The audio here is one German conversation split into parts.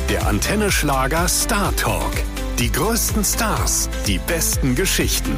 Der Antenne Schlager Star Talk. Die größten Stars, die besten Geschichten.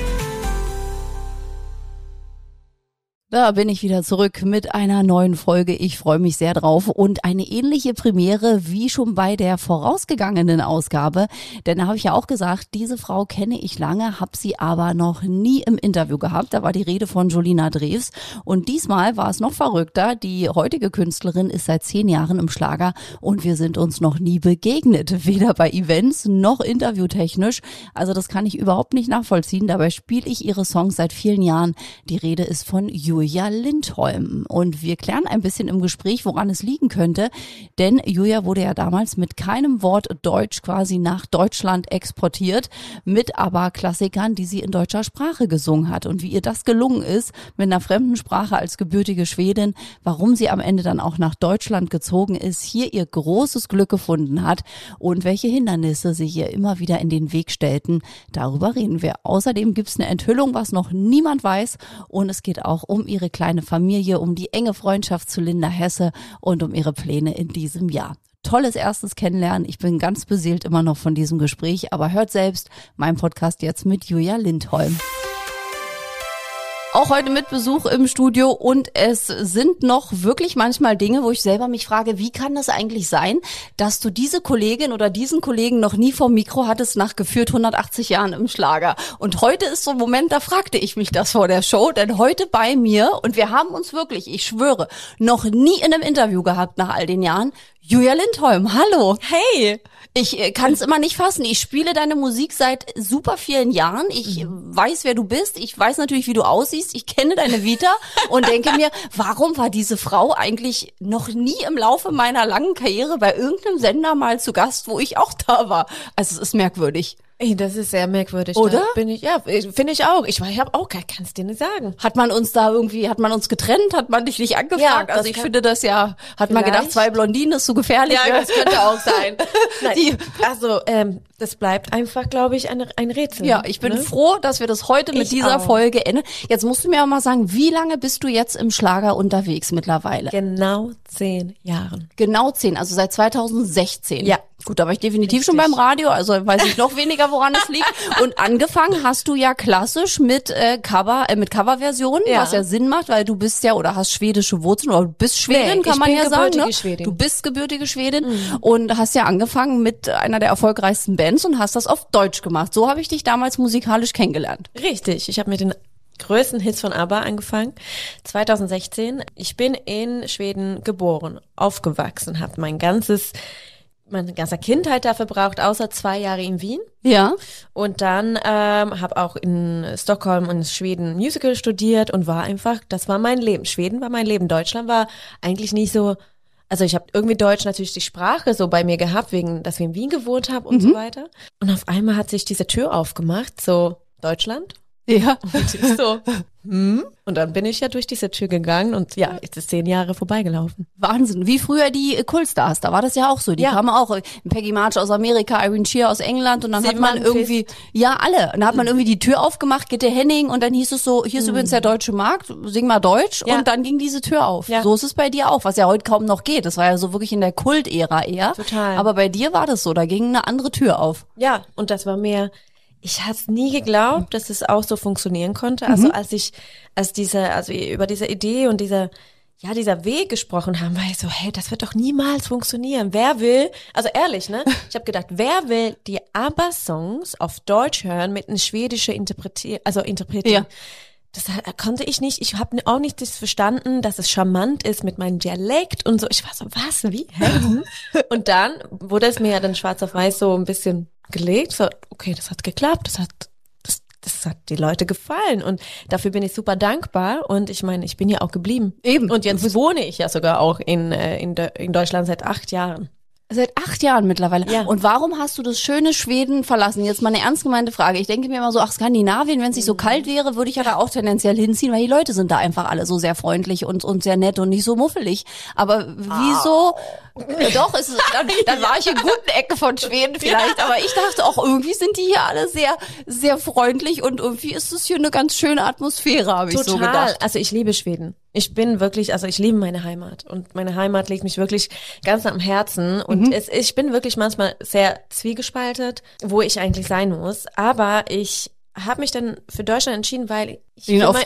Da bin ich wieder zurück mit einer neuen Folge. Ich freue mich sehr drauf und eine ähnliche Premiere wie schon bei der vorausgegangenen Ausgabe. Denn da habe ich ja auch gesagt, diese Frau kenne ich lange, habe sie aber noch nie im Interview gehabt. Da war die Rede von Jolina Drews und diesmal war es noch verrückter. Die heutige Künstlerin ist seit 10 Jahren im Schlager und wir sind uns noch nie begegnet. Weder bei Events noch interviewtechnisch. Also das kann ich überhaupt nicht nachvollziehen. Dabei spiele ich ihre Songs seit vielen Jahren. Die Rede ist von Julia Lindholm. Und wir klären ein bisschen im Gespräch, woran es liegen könnte. Denn Julia wurde ja damals mit keinem Wort Deutsch quasi nach Deutschland exportiert, mit aber Klassikern, die sie in deutscher Sprache gesungen hat. Und wie ihr das gelungen ist, mit einer fremden Sprache als gebürtige Schwedin, warum sie am Ende dann auch nach Deutschland gezogen ist, hier ihr großes Glück gefunden hat und welche Hindernisse sich ihr immer wieder in den Weg stellten, darüber reden wir. Außerdem gibt es eine Enthüllung, was noch niemand weiß, und es geht auch um ihre kleine Familie, um die enge Freundschaft zu Linda Hesse und um ihre Pläne in diesem Jahr. Tolles erstes Kennenlernen. Ich bin ganz beseelt immer noch von diesem Gespräch, aber hört selbst meinen Podcast jetzt mit Julia Lindholm. Auch heute mit Besuch im Studio und es sind noch wirklich manchmal Dinge, wo ich selber mich frage, wie kann das eigentlich sein, dass du diese Kollegin oder diesen Kollegen noch nie vom Mikro hattest nach gefühlt 180 Jahren im Schlager. Und heute ist so ein Moment, da fragte ich mich das vor der Show, denn heute bei mir, und wir haben uns wirklich, ich schwöre, noch nie in einem Interview gehabt nach all den Jahren, Julia Lindholm, hallo. Hey. Ich kann es immer nicht fassen. Ich spiele deine Musik seit super vielen Jahren. Ich weiß, wer du bist. Ich weiß natürlich, wie du aussiehst. Ich kenne deine Vita und denke mir, warum war diese Frau eigentlich noch nie im Laufe meiner langen Karriere bei irgendeinem Sender mal zu Gast, wo ich auch da war? Also es ist merkwürdig. Ey, das ist sehr merkwürdig. Oder? Finde ich auch. Ich habe auch, kann es dir nicht sagen. Hat man uns getrennt? Hat man dich nicht angefragt? Ja, also ich finde das ja, hat man gedacht, 2 Blondinen ist so gefährlich. Ja, das könnte auch sein. Nein, das bleibt einfach, glaube ich, ein Rätsel. Ja, ich bin froh, dass wir das heute mit dieser Folge enden. Jetzt musst du mir auch mal sagen, wie lange bist du jetzt im Schlager unterwegs mittlerweile? Genau 10 Jahren. Genau 10, also seit 2016. Ja. Gut, da war ich definitiv schon beim Radio, also weiß ich noch weniger, woran es liegt. Und angefangen hast du ja klassisch mit Coverversionen, was ja Sinn macht, weil du bist ja oder hast schwedische Wurzeln oder du bist Schwedin, kann man ja sagen. Ne? Schwedin. Du bist gebürtige Schwedin und hast ja angefangen mit einer der erfolgreichsten Bands und hast das auf Deutsch gemacht. So habe ich dich damals musikalisch kennengelernt. Richtig, ich habe mit den größten Hits von ABBA angefangen, 2016. Ich bin in Schweden geboren, aufgewachsen, habe meine ganze Kindheit da verbraucht, außer 2 Jahre in Wien. Ja. Und dann habe auch in Stockholm und Schweden Musical studiert und das war mein Leben. Schweden war mein Leben. Deutschland war eigentlich nicht so, also ich habe irgendwie Deutsch natürlich die Sprache so bei mir gehabt, wegen, dass wir in Wien gewohnt haben und so weiter. Und auf einmal hat sich diese Tür aufgemacht, so Deutschland. Ja. Und ich so, Und dann bin ich ja durch diese Tür gegangen und ja, jetzt ist 10 Jahre vorbeigelaufen. Wahnsinn. Wie früher die Kultstars, da war das ja auch so. Die kamen auch, Peggy March aus Amerika, Irene Shear aus England und dann hat man irgendwie, alle. Und dann hat man irgendwie die Tür aufgemacht, Gitte Henning und dann hieß es so, hier ist übrigens der deutsche Markt, sing mal Deutsch und dann ging diese Tür auf. Ja. So ist es bei dir auch, was ja heute kaum noch geht. Das war ja so wirklich in der Kultära eher. Total. Aber bei dir war das so, da ging eine andere Tür auf. Ja, und das war mehr... Ich hatte nie geglaubt, dass es auch so funktionieren konnte. Also als über diese Idee und dieser Weg gesprochen haben, war ich so, hey, das wird doch niemals funktionieren. Wer will, also ehrlich, ne? Ich habe gedacht, wer will die ABBA-Songs auf Deutsch hören mit einer schwedischen interpretieren? Ja. Das konnte ich nicht. Ich habe auch nicht das verstanden, dass es charmant ist mit meinem Dialekt und so. Ich war so, was, wie? Hä? Und dann wurde es mir ja dann schwarz auf weiß so ein bisschen gelegt. So, okay, das hat geklappt. Das hat die Leute gefallen und dafür bin ich super dankbar. Und ich meine, ich bin ja auch geblieben. Eben. Und jetzt wohne ich ja sogar auch in Deutschland seit 8 Jahren. Seit 8 Jahren mittlerweile. Ja. Und warum hast du das schöne Schweden verlassen? Jetzt mal eine ernst gemeinte Frage. Ich denke mir immer so, Skandinavien, wenn es nicht so kalt wäre, würde ich ja da auch tendenziell hinziehen, weil die Leute sind da einfach alle so sehr freundlich und sehr nett und nicht so muffelig. Aber wieso Doch, dann war ich in guten Ecke von Schweden vielleicht, aber ich dachte auch, irgendwie sind die hier alle sehr, sehr freundlich und irgendwie ist es hier eine ganz schöne Atmosphäre, habe ich so gedacht. Also ich liebe Schweden. Ich liebe meine Heimat und meine Heimat liegt mich wirklich ganz am Herzen und ich bin wirklich manchmal sehr zwiegespaltet, wo ich eigentlich sein muss, aber ich habe mich dann für Deutschland entschieden, weil ich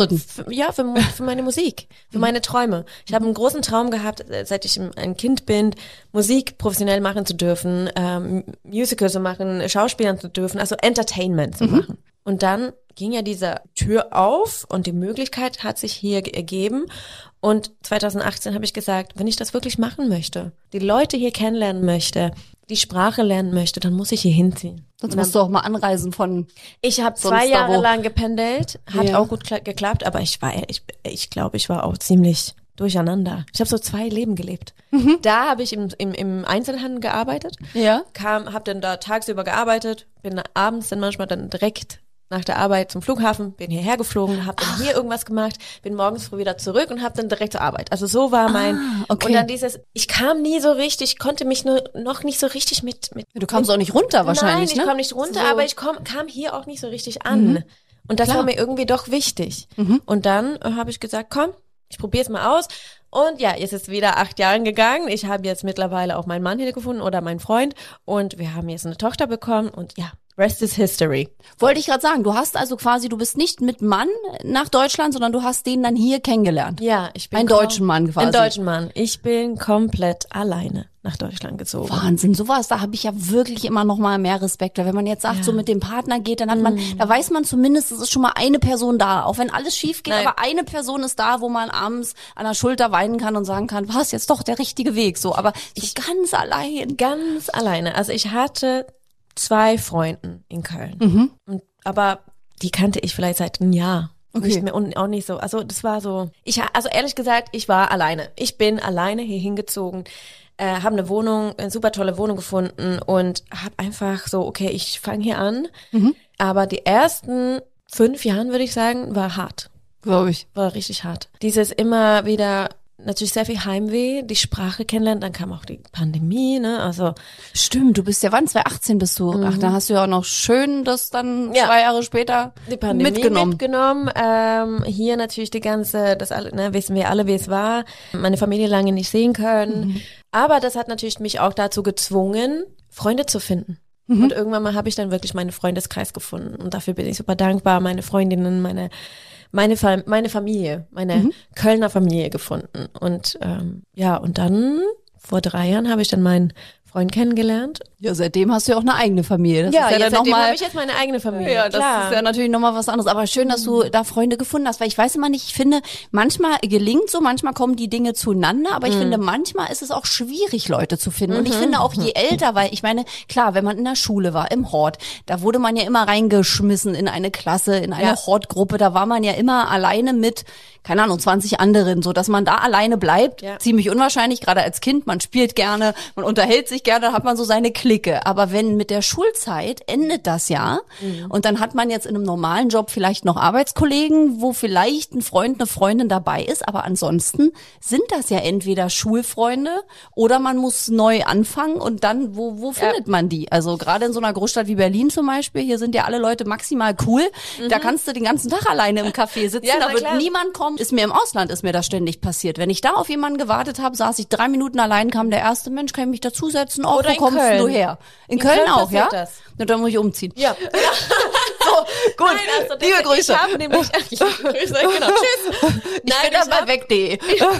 für meine Musik, für meine Träume. Ich habe einen großen Traum gehabt, seit ich ein Kind bin, Musik professionell machen zu dürfen, Musicals zu machen, Schauspielern zu dürfen, also Entertainment zu machen. Und dann ging ja diese Tür auf und die Möglichkeit hat sich hier ergeben. Und 2018 habe ich gesagt, wenn ich das wirklich machen möchte, die Leute hier kennenlernen möchte, die Sprache lernen möchte, dann muss ich hier hinziehen. Sonst musst du auch mal anreisen von. Ich habe 2 Jahre lang gependelt, hat auch gut geklappt, aber ich glaube, ich war auch ziemlich durcheinander. Ich habe so 2 Leben gelebt. Da habe ich im Einzelhandel gearbeitet, habe dann da tagsüber gearbeitet, bin abends dann manchmal dann direkt nach der Arbeit zum Flughafen, bin hierher geflogen, habe dann hier irgendwas gemacht, bin morgens früh wieder zurück und habe dann direkt zur Arbeit. Also so war und dann ich kam nie so richtig, konnte mich noch nicht so richtig mit. Du kamst auch nicht runter wahrscheinlich, Nein, ich kam nicht runter, aber ich kam hier auch nicht so richtig an. Und das war mir irgendwie doch wichtig. Und dann habe ich gesagt, komm, ich probiere es mal aus. Und ja, jetzt ist wieder 8 Jahre gegangen. Ich habe jetzt mittlerweile auch meinen Mann hier gefunden oder meinen Freund und wir haben jetzt eine Tochter bekommen und ja, rest is history. Wollte ich gerade sagen, du bist nicht mit Mann nach Deutschland, sondern du hast den dann hier kennengelernt. Ja, ich bin einen deutschen Mann quasi. Einen deutschen Mann. Ich bin komplett alleine nach Deutschland gezogen. Wahnsinn, sowas, da habe ich ja wirklich immer noch mal mehr Respekt. Weil wenn man jetzt sagt, so mit dem Partner geht, dann hat man, da weiß man zumindest, es ist schon mal eine Person da. Auch wenn alles schief geht, aber eine Person ist da, wo man abends an der Schulter weinen kann und sagen kann, was, jetzt doch der richtige Weg. So, aber ganz allein. Ganz alleine. Also ich hatte 2 Freunden in Köln. Aber die kannte ich vielleicht seit einem Jahr. Okay. Nicht mehr und auch nicht so. Also das war so. Also ehrlich gesagt, ich war alleine. Ich bin alleine hier hingezogen, habe eine super tolle Wohnung gefunden und habe einfach so, okay, ich fange hier an. Aber die ersten 5 Jahren, würde ich sagen, war hart. Glaube ich. War richtig hart. Dieses immer wieder natürlich sehr viel Heimweh, die Sprache kennenlernen, dann kam auch die Pandemie, ne, also. Stimmt, du bist ja, wann? 2018 bist du, ach, da hast du ja auch noch schön das dann 2 Jahre später die Pandemie mitgenommen. Hier natürlich wissen wir alle, wie es war, meine Familie lange nicht sehen können, aber das hat natürlich mich auch dazu gezwungen, Freunde zu finden. Und irgendwann mal habe ich dann wirklich meinen Freundeskreis gefunden und dafür bin ich super dankbar, meine Freundinnen, meine Familie, meine Kölner Familie gefunden. Und und dann vor 3 Jahren habe ich dann meinen Freund kennengelernt. Ja, seitdem hast du ja auch eine eigene Familie. Das ist ja dann seitdem habe ich jetzt meine eigene Familie. Ja, das ist ja natürlich nochmal was anderes. Aber schön, dass du da Freunde gefunden hast, weil ich weiß immer nicht, ich finde, manchmal gelingt so, manchmal kommen die Dinge zueinander, aber ich finde, manchmal ist es auch schwierig, Leute zu finden. Und ich finde auch, je älter, weil ich meine, klar, wenn man in der Schule war, im Hort, da wurde man ja immer reingeschmissen in eine Klasse, in eine Hortgruppe, da war man ja immer alleine mit, keine Ahnung, 20 anderen, so dass man da alleine bleibt. Ja. Ziemlich unwahrscheinlich, gerade als Kind, man spielt gerne, man unterhält sich gerne, dann hat man so seine Clique. Aber wenn mit der Schulzeit endet das ja und dann hat man jetzt in einem normalen Job vielleicht noch Arbeitskollegen, wo vielleicht ein Freund, eine Freundin dabei ist, aber ansonsten sind das ja entweder Schulfreunde oder man muss neu anfangen und dann, wo findet man die? Also gerade in so einer Großstadt wie Berlin zum Beispiel, hier sind ja alle Leute maximal cool, da kannst du den ganzen Tag alleine im Café sitzen, da wird niemand kommen. Ist mir im Ausland, ist mir das ständig passiert. Wenn ich da auf jemanden gewartet habe, saß ich 3 Minuten allein, kam der erste Mensch, kann ich mich dazusetzen? Oh, wo kommst du her? In Köln auch, ja? Das. Und dann muss ich umziehen. Ja. So, gut. Nein, also liebe Grüße. Ich habe nämlich, liebe Grüße, genau, tschüss. Ich bin dabei weg.de.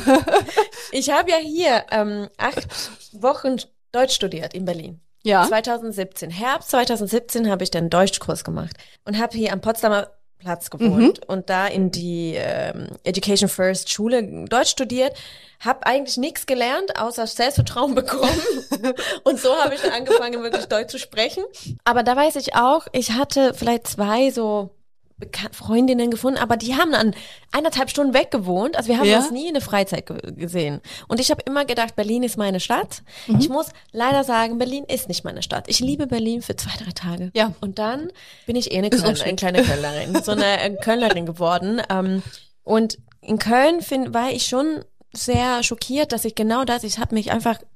Ich habe ja hier 8 Wochen Deutsch studiert in Berlin. Ja. 2017. Herbst 2017 habe ich dann einen Deutschkurs gemacht und habe hier am Potsdamer Platz gewohnt und da in die Education First Schule Deutsch studiert, habe eigentlich nichts gelernt, außer Selbstvertrauen bekommen und so habe ich dann angefangen, wirklich Deutsch zu sprechen. Aber da weiß ich auch, ich hatte vielleicht 2 so Freundinnen gefunden, aber die haben dann 1,5 Stunden weg gewohnt. Also wir haben uns nie in der Freizeit gesehen. Und ich habe immer gedacht, Berlin ist meine Stadt. Ich muss leider sagen, Berlin ist nicht meine Stadt. Ich liebe Berlin für 2-3 Tage. Ja. Und dann bin ich eine kleine Kölnerin, so eine Kölnerin geworden. Und in Köln war ich schon sehr schockiert, dass ich habe mich einfach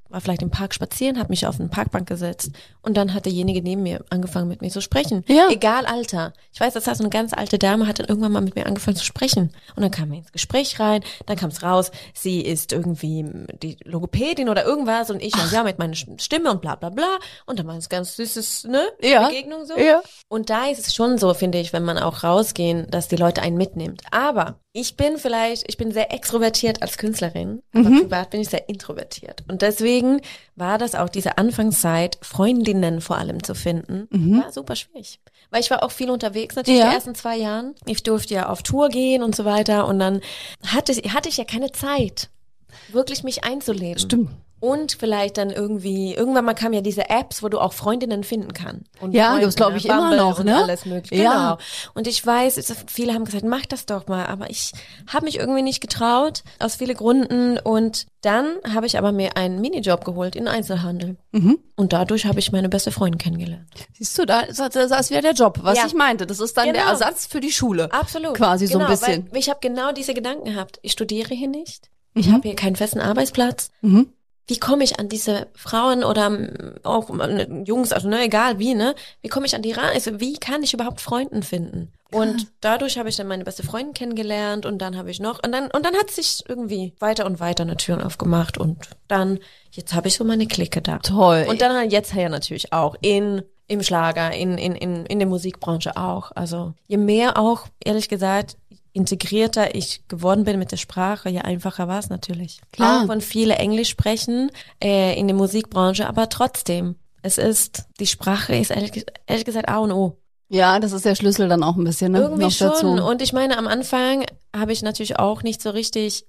war vielleicht im Park spazieren, habe mich auf eine Parkbank gesetzt und dann hat derjenige neben mir angefangen mit mir zu sprechen. Ja. Egal Alter. Ich weiß, das war so eine ganz alte Dame, hat dann irgendwann mal mit mir angefangen zu sprechen. Und dann kamen wir ins Gespräch rein, dann kam es raus, sie ist irgendwie die Logopädin oder irgendwas und ich ja mit meiner Stimme und bla bla bla. Und dann war es ganz süßes, Begegnung so. Ja. Und da ist es schon so, finde ich, wenn man auch rausgehen, dass die Leute einen mitnimmt. Aber ich bin sehr extrovertiert als Künstlerin, aber privat bin ich sehr introvertiert. Und deswegen war das auch diese Anfangszeit, Freundinnen vor allem zu finden, war super schwierig. Weil ich war auch viel unterwegs, natürlich die ersten 2 Jahren. Ich durfte ja auf Tour gehen und so weiter. Und dann hatte ich ja keine Zeit, wirklich mich einzuleben. Stimmt. Und vielleicht dann irgendwann mal kamen ja diese Apps, wo du auch Freundinnen finden kannst. Und Ja, Freunde, das glaube ich immer Bumble noch, und ne? alles mögliche. Ja. Genau. Und ich weiß, viele haben gesagt, mach das doch mal. Aber ich habe mich irgendwie nicht getraut, aus vielen Gründen. Und dann habe ich aber mir einen Minijob geholt in Einzelhandel. Und dadurch habe ich meine beste Freundin kennengelernt. Siehst du, das wäre der Job, was Ja. ich meinte. Das ist dann der Genau. Ersatz für die Schule. Absolut. Quasi so ein bisschen. Weil ich habe genau diese Gedanken gehabt. Ich studiere hier nicht. Ich habe hier keinen festen Arbeitsplatz. Wie komme ich an diese Frauen oder auch Jungs, also egal wie, wie komme ich an die ran? Also wie kann ich überhaupt Freunden finden? Und dadurch habe ich dann meine beste Freundin kennengelernt und dann habe ich noch und dann hat sich irgendwie weiter und weiter eine Türen aufgemacht und dann jetzt habe ich so meine Clique da. Toll. Und dann jetzt ja natürlich auch im Schlager, in der Musikbranche auch. Also je mehr auch, ehrlich gesagt, integrierter ich geworden bin mit der Sprache, je einfacher war es natürlich. Klar. Auch wenn viele Englisch sprechen in der Musikbranche, aber trotzdem, die Sprache ist ehrlich gesagt A und O. Ja, das ist der Schlüssel dann auch ein bisschen, ne? Irgendwie noch schon. dazu. Und ich meine, am Anfang habe ich natürlich auch nicht so richtig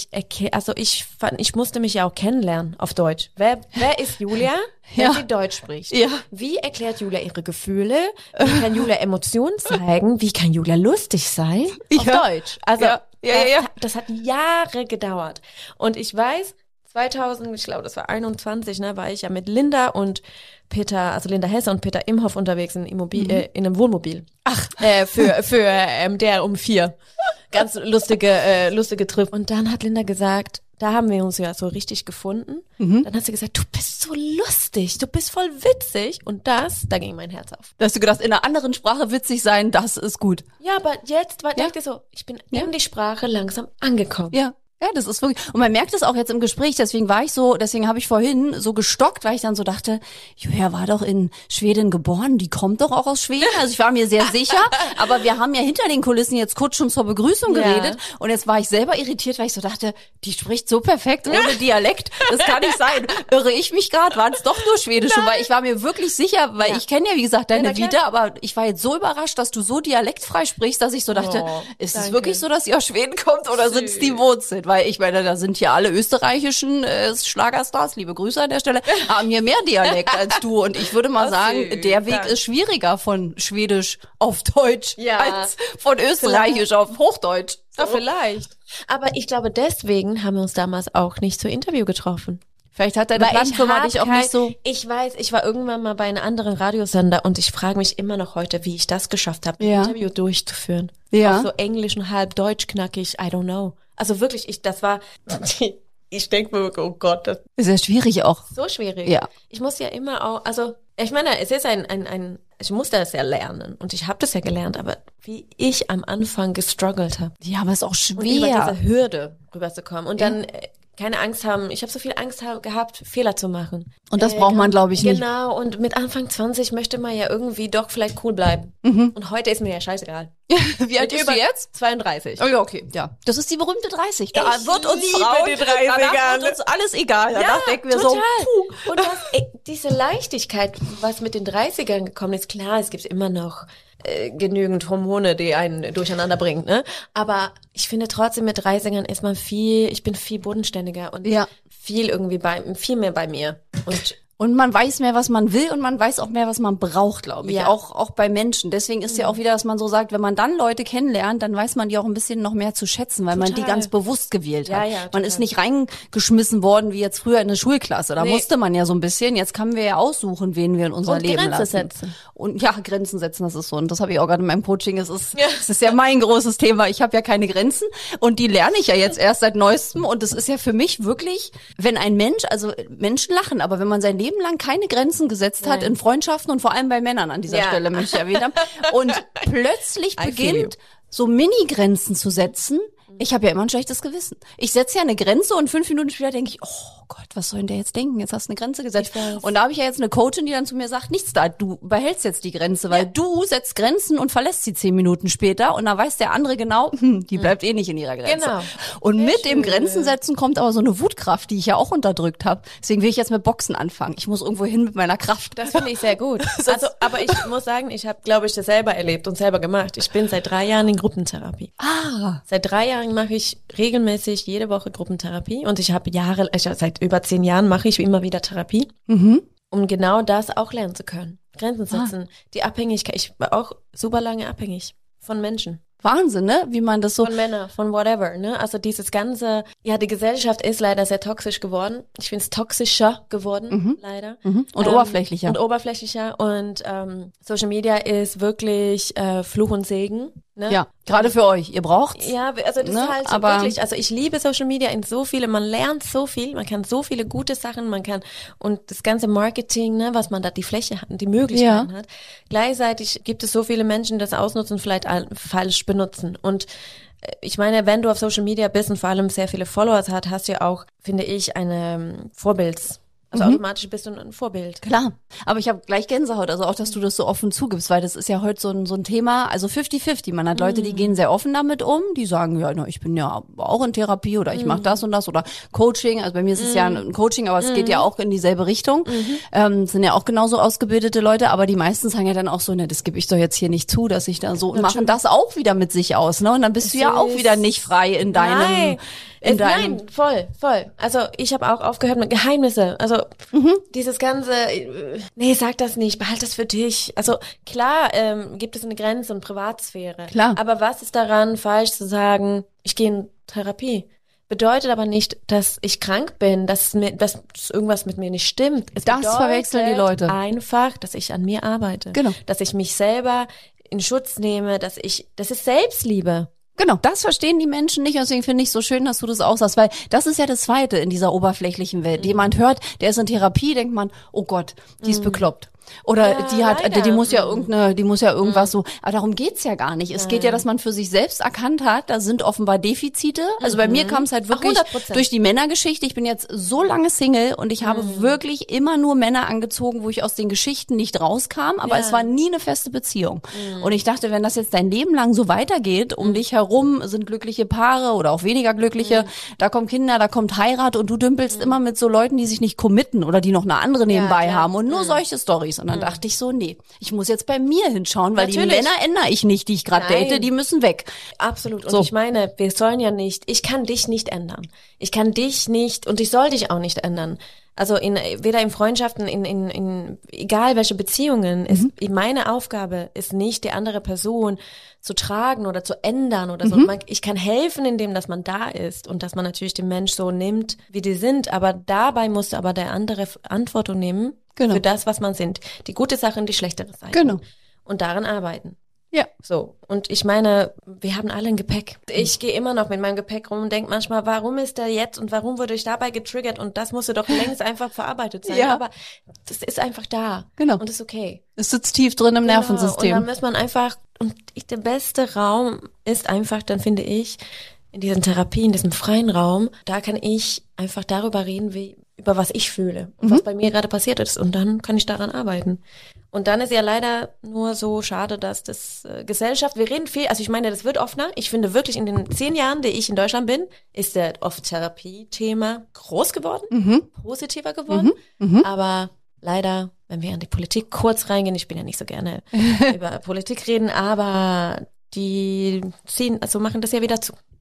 ich musste mich ja auch kennenlernen auf Deutsch. Wer ist Julia, wenn Ja. sie Deutsch spricht? Ja. Wie erklärt Julia ihre Gefühle? Wie kann Julia Emotionen zeigen? Wie kann Julia lustig sein? Auf Ja. Deutsch. Also Ja. das hat Jahre gedauert. Und ich weiß, 2000, ich glaube, das war 21, war ich ja mit Linda und Peter, also Linda Hesse und Peter Imhoff unterwegs in einem Wohnmobil. Ach. Für der um 4. Ganz lustige Trip. Und dann hat Linda gesagt, da haben wir uns ja so richtig gefunden. Dann hat sie gesagt, du bist so lustig, du bist voll witzig. Und da ging mein Herz auf. Da hast du gedacht, in einer anderen Sprache witzig sein, das ist gut. Ja, aber jetzt dachte ich so, ich bin in die Sprache langsam angekommen. Ja. Ja, das ist wirklich, und man merkt es auch jetzt im Gespräch, deswegen habe ich vorhin so gestockt, weil ich dann so dachte, Julia war doch in Schweden geboren, die kommt doch auch aus Schweden, also ich war mir sehr sicher, aber wir haben ja hinter den Kulissen jetzt kurz schon zur Begrüßung geredet und jetzt war ich selber irritiert, weil ich so dachte, die spricht so perfekt ohne Dialekt, das kann nicht sein, irre ich mich gerade, waren es doch nur Schwedische, weil ich war mir wirklich sicher, weil ich kenne ja wie gesagt deine Vita, aber ich war jetzt so überrascht, dass du so dialektfrei sprichst, dass ich so dachte, ist es wirklich so, dass sie aus Schweden kommt oder sind es die Wurzeln? Weil ich meine, da sind ja alle österreichischen Schlagerstars, liebe Grüße an der Stelle, haben hier mehr Dialekt als du. Und ich würde mal sagen, der Weg ist schwieriger von Schwedisch auf Deutsch als von Österreichisch auf Hochdeutsch. So. Ja, vielleicht. Aber ich glaube, deswegen haben wir uns damals auch nicht zur Interview getroffen. Vielleicht hat deine Plattenfirma dich auch nicht so... Ich weiß, ich war irgendwann mal bei einem anderen Radiosender und ich frage mich immer noch heute, wie ich das geschafft habe, ein Interview durchzuführen. Ja. Auf so Englisch und halb Deutsch knackig, I don't know. Also wirklich, ich denke mir, oh Gott, das ist ja schwierig auch. So schwierig. Ja. Ich muss ja immer auch, also ich meine, es ist ich musste das ja lernen und ich habe das ja gelernt, aber wie ich am Anfang gestruggelt habe. Ja, aber ist auch schwer. Und über diese Hürde rüberzukommen und dann keine Angst haben. Ich habe so viel Angst gehabt, Fehler zu machen. Und das braucht man, glaube ich, nicht. Genau, und mit Anfang 20 möchte man ja irgendwie doch vielleicht cool bleiben. Und heute ist mir ja scheißegal. Wie alt bist du jetzt? 32. Oh ja, okay, ja. Das ist die berühmte 30. Da Ich wird uns liebe Frauen, die 30er. danach wird uns alles egal. Danach denken wir total. so, puh. Und diese Leichtigkeit, was mit den 30ern gekommen ist, klar, es gibt immer noch genügend Hormone, die einen durcheinander bringt, ne? Aber ich finde trotzdem mit 30ern ich bin viel bodenständiger und viel mehr bei mir. Und man weiß mehr, was man will und man weiß auch mehr, was man braucht, glaube ich. Ja. Auch bei Menschen. Deswegen ist ja auch wieder, dass man so sagt, wenn man dann Leute kennenlernt, dann weiß man die auch ein bisschen noch mehr zu schätzen, weil man die Total. ganz bewusst gewählt hat. Ja, Man total. ist nicht reingeschmissen worden wie jetzt früher in eine Schulklasse. Da Nee. musste man ja so ein bisschen. Jetzt können wir ja aussuchen, wen wir in unser Und Leben Grenzen lassen. setzen. Und ja, Grenzen setzen, das ist so. Und das habe ich auch gerade in meinem Coaching. Es ist ja mein großes Thema. Ich habe ja keine Grenzen und die lerne ich ja jetzt erst seit Neuestem. Und es ist ja für mich wirklich, wenn ein Mensch, also Menschen lachen, aber wenn man sein Leben lang keine Grenzen gesetzt hat in Freundschaften und vor allem bei Männern an dieser Ja. Stelle, möchte ich erwähnen haben, und plötzlich I feel beginnt, so Mini-Grenzen zu setzen. Ich habe ja immer ein schlechtes Gewissen. Ich setze ja eine Grenze und 5 Minuten später denke ich, oh Gott, was soll denn der jetzt denken? Jetzt hast du eine Grenze gesetzt. Ich weiß. Und da habe ich ja jetzt eine Coachin, die dann zu mir sagt, nichts da, du behältst jetzt die Grenze, weil du setzt Grenzen und verlässt sie 10 Minuten später und da weiß der andere genau, die bleibt eh nicht in ihrer Grenze. Genau. Und Sehr mit dem schön. Grenzen setzen kommt aber so eine Wutkraft, die ich ja auch unterdrückt habe. Deswegen will ich jetzt mit Boxen anfangen. Ich muss irgendwo hin mit meiner Kraft. Das finde ich sehr gut. Also, aber ich muss sagen, ich habe, glaube ich, das selber erlebt und selber gemacht. Ich bin seit 3 Jahren in Gruppentherapie. Seit 3 Jahren mache ich regelmäßig jede Woche Gruppentherapie und ich habe seit über 10 Jahren mache ich immer wieder Therapie, um genau das auch lernen zu können. Grenzen setzen, die Abhängigkeit. Ich war auch super lange abhängig von Menschen. Wahnsinn, ne? Wie man das so... Von Männern, von whatever, ne? Also dieses ganze, ja, die Gesellschaft ist leider sehr toxisch geworden. Ich finde es toxischer geworden, leider. Und oberflächlicher. Und oberflächlicher. Und Social Media ist wirklich Fluch und Segen. Ne? Ja, gerade für euch. Ihr braucht's. Ja, also das Ne? ist halt so Aber- wirklich, also ich liebe Social Media in so viele, man lernt so viel, man kann so viele gute Sachen, und das ganze Marketing, ne, was man da die Fläche hat und die Möglichkeiten hat. Gleichzeitig gibt es so viele Menschen, die das ausnutzen und vielleicht falsch benutzen. Und ich meine, wenn du auf Social Media bist und vor allem sehr viele Followers hast du ja auch, finde ich, eine also automatisch bist du ein Vorbild. Klar, aber ich habe gleich Gänsehaut, also auch, dass du das so offen zugibst, weil das ist ja heute so ein Thema, also 50-50. Man hat Leute, die gehen sehr offen damit um, die sagen, ja, na, ich bin ja auch in Therapie oder ich mache das und das oder Coaching, also bei mir ist es ja ein Coaching, aber es geht ja auch in dieselbe Richtung. Sind ja auch genauso ausgebildete Leute, aber die meisten sagen ja dann auch so, ne, das gebe ich doch jetzt hier nicht zu, dass ich da so, und machen das auch wieder mit sich aus, ne? Und dann bist du ja auch wieder nicht frei in deinem... Nein, voll. Also ich habe auch aufgehört mit Geheimnisse. Also dieses ganze, nee, sag das nicht, behalt das für dich. Also klar gibt es eine Grenze und Privatsphäre. Klar. Aber was ist daran falsch zu sagen, ich gehe in Therapie? Bedeutet aber nicht, dass ich krank bin, dass irgendwas mit mir nicht stimmt. Es Das verwechseln die bedeutet Leute. einfach, dass ich an mir arbeite. Genau. Dass ich mich selber in Schutz nehme, das ist Selbstliebe. Genau, das verstehen die Menschen nicht und deswegen finde ich es so schön, dass du das auch sagst, weil das ist ja das Zweite in dieser oberflächlichen Welt. Jemand hört, der ist in Therapie, denkt man, oh Gott, die ist bekloppt. Oder Ja, die hat, leider. die muss ja irgendwas so, aber darum geht's ja gar nicht. Es geht ja, dass man für sich selbst erkannt hat, da sind offenbar Defizite. Also bei mir kam es halt wirklich 100%. durch die Männergeschichte. Ich bin jetzt so lange Single und ich habe wirklich immer nur Männer angezogen, wo ich aus den Geschichten nicht rauskam, aber es war nie eine feste Beziehung. Und ich dachte, wenn das jetzt dein Leben lang so weitergeht, um dich herum sind glückliche Paare oder auch weniger glückliche, da kommen Kinder, da kommt Heirat und du dümpelst immer mit so Leuten, die sich nicht committen oder die noch eine andere nebenbei klar. haben und nur solche Storys. Und dann dachte ich so, nee, ich muss jetzt bei mir hinschauen, weil Natürlich. die Männer ändere ich nicht, die ich gerade Nein. date, die müssen weg. Absolut. Und So. ich meine, wir sollen ja nicht, ich kann dich nicht ändern. Ich kann dich nicht und ich soll dich auch nicht ändern. Also weder in Freundschaften, in egal welche Beziehungen, ist meine Aufgabe ist nicht, die andere Person zu tragen oder zu ändern oder so. Ich kann helfen, indem, dass man da ist und dass man natürlich den Mensch so nimmt, wie die sind, aber dabei muss aber der andere Verantwortung nehmen Genau. für das, was man sind. Die gute Sache und die schlechtere Seite. Genau. Und daran arbeiten. Ja. So, und ich meine, wir haben alle ein Gepäck. Ich gehe immer noch mit meinem Gepäck rum und denke manchmal, warum ist der jetzt und warum wurde ich dabei getriggert und das musste doch längst einfach verarbeitet sein. Ja. Aber das ist einfach da. Genau. Und ist okay. Es sitzt tief drin im Genau. Nervensystem. Und dann muss man einfach, der beste Raum ist einfach, dann finde ich, in diesen Therapien, in diesem freien Raum, da kann ich einfach darüber reden, über was ich fühle und was bei mir gerade passiert ist. Und dann kann ich daran arbeiten. Und dann ist ja leider nur so schade, dass das Gesellschaft, wir reden viel, also ich meine, das wird offener. Ich finde wirklich in den 10 Jahren, die ich in Deutschland bin, ist der oft Therapie-Thema groß geworden, positiver geworden. Aber leider, wenn wir an die Politik kurz reingehen, ich bin ja nicht so gerne über Politik reden, aber die machen das ja wieder zu. Ja,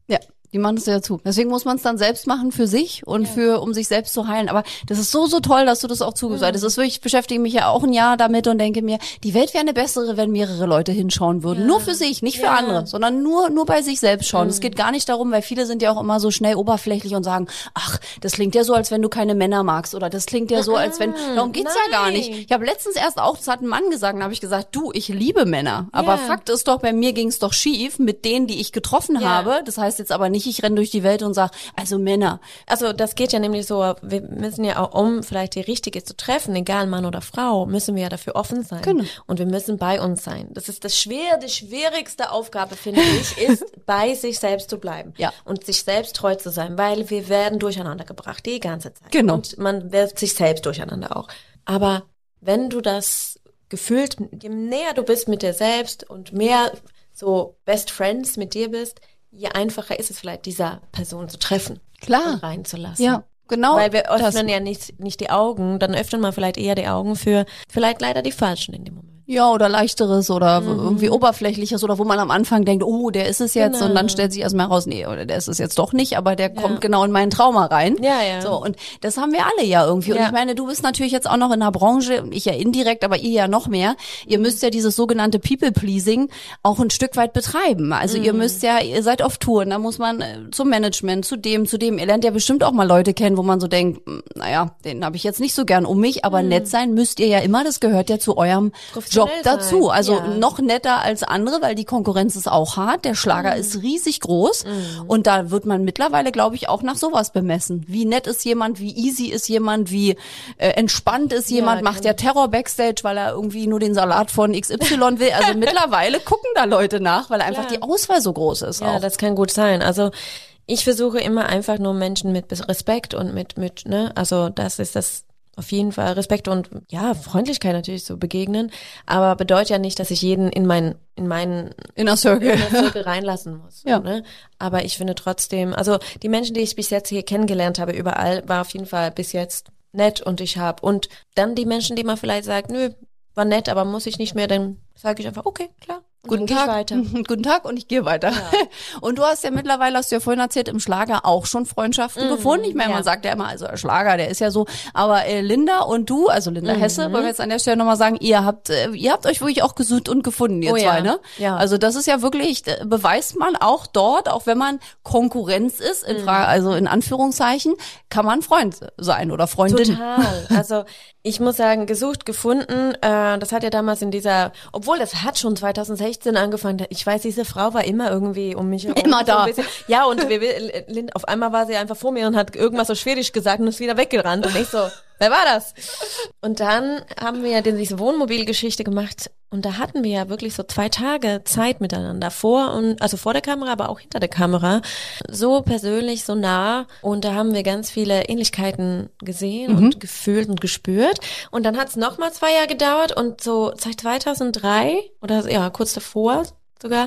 Die machen es ja zu. Deswegen muss man es dann selbst machen für sich und um sich selbst zu heilen. Aber das ist so toll, dass du das auch zugesagt hast. Das ist wirklich, ich beschäftige mich ja auch ein Jahr damit und denke mir, die Welt wäre eine bessere, wenn mehrere Leute hinschauen würden. Nur für sich, nicht für andere, sondern nur bei sich selbst schauen. Es geht gar nicht darum, weil viele sind ja auch immer so schnell oberflächlich und sagen, ach, das klingt ja so, als wenn du keine Männer magst oder das klingt ja so, als wenn, darum geht's ja gar nicht. Ich habe letztens erst auch, das hat ein Mann gesagt, da habe ich gesagt, du, ich liebe Männer. Aber Fakt ist doch, bei mir ging's doch schief mit denen, die ich getroffen habe. Das heißt jetzt aber nicht, ich renne durch die Welt und sag, also Männer. Also das geht ja nämlich so, wir müssen ja auch, um vielleicht die Richtige zu treffen, egal Mann oder Frau, müssen wir ja dafür offen sein. Genau. Und wir müssen bei uns sein. Das ist die schwierigste Aufgabe, finde ich, ist bei sich selbst zu bleiben. Ja. Und sich selbst treu zu sein, weil wir werden durcheinander gebracht, die ganze Zeit. Genau. Und man wird sich selbst durcheinander auch. Aber wenn du das gefühlt, je näher du bist mit dir selbst und mehr so Best Friends mit dir bist, je einfacher ist es vielleicht, dieser Person zu treffen. Klar. Und reinzulassen. Ja, genau. Weil wir öffnen ja nicht die Augen, dann öffnen wir vielleicht eher die Augen für vielleicht leider die Falschen in dem Moment. Ja, oder leichteres oder irgendwie oberflächliches oder wo man am Anfang denkt, oh, der ist es jetzt und dann stellt sich erstmal raus, nee, oder der ist es jetzt doch nicht, aber der kommt genau in mein Trauma rein. Ja. So, und das haben wir alle ja irgendwie. Und ich meine, du bist natürlich jetzt auch noch in der Branche, ich ja indirekt, aber ihr ja noch mehr. Ihr müsst ja dieses sogenannte People-Pleasing auch ein Stück weit betreiben. Also ihr müsst ja, ihr seid auf Touren, da muss man zum Management, zu dem. Ihr lernt ja bestimmt auch mal Leute kennen, wo man so denkt, naja, den habe ich jetzt nicht so gern um mich, aber nett sein müsst ihr ja immer, das gehört ja zu eurem Job dazu. Also noch netter als andere, weil die Konkurrenz ist auch hart. Der Schlager ist riesig groß und da wird man mittlerweile, glaube ich, auch nach sowas bemessen. Wie nett ist jemand, wie easy ist jemand, wie entspannt ist jemand, macht der Terror Backstage, weil er irgendwie nur den Salat von XY will. Also mittlerweile gucken da Leute nach, weil einfach die Auswahl so groß ist. Ja, auch. Das kann gut sein. Also ich versuche immer einfach nur Menschen mit Respekt und mit, ne, also das ist das auf jeden Fall Respekt und ja, Freundlichkeit natürlich so begegnen, aber bedeutet ja nicht, dass ich jeden in meinen Inner Circle reinlassen muss. Ja. Ne? Aber ich finde trotzdem, also die Menschen, die ich bis jetzt hier kennengelernt habe, überall, war auf jeden Fall bis jetzt nett und dann die Menschen, die man vielleicht sagt, nö, war nett, aber muss ich nicht mehr, dann sage ich einfach, okay, klar. Guten Tag. Weiter. Guten Tag und ich gehe weiter. Ja. Und du hast ja mittlerweile, hast du ja vorhin erzählt, im Schlager auch schon Freundschaften gefunden. Ich meine, man sagt ja immer, also der Schlager, der ist ja so, aber Linda und du, also Linda Hesse, wollen wir jetzt an der Stelle nochmal sagen, ihr habt euch wirklich auch gesucht und gefunden, ihr zwei, ne? Ja. Also das ist ja wirklich, beweist man auch dort, auch wenn man Konkurrenz ist, also in Anführungszeichen, kann man Freund sein oder Freundin. Total. Also ich muss sagen, gesucht, gefunden, das hat ja damals obwohl das hat schon 2016 angefangen. Ich weiß, diese Frau war immer irgendwie um mich herum. Immer da. So ja, und auf einmal war sie einfach vor mir und hat irgendwas so Schwedisch gesagt und ist wieder weggerannt. Und ich so, wer war das? Und dann haben wir ja diese Wohnmobilgeschichte gemacht und da hatten wir ja wirklich so 2 Tage Zeit miteinander vor der Kamera, aber auch hinter der Kamera. So persönlich, so nah und da haben wir ganz viele Ähnlichkeiten gesehen und gefühlt und gespürt. Und dann hat es nochmal 2 Jahre gedauert und so seit 2003 oder ja, kurz davor sogar,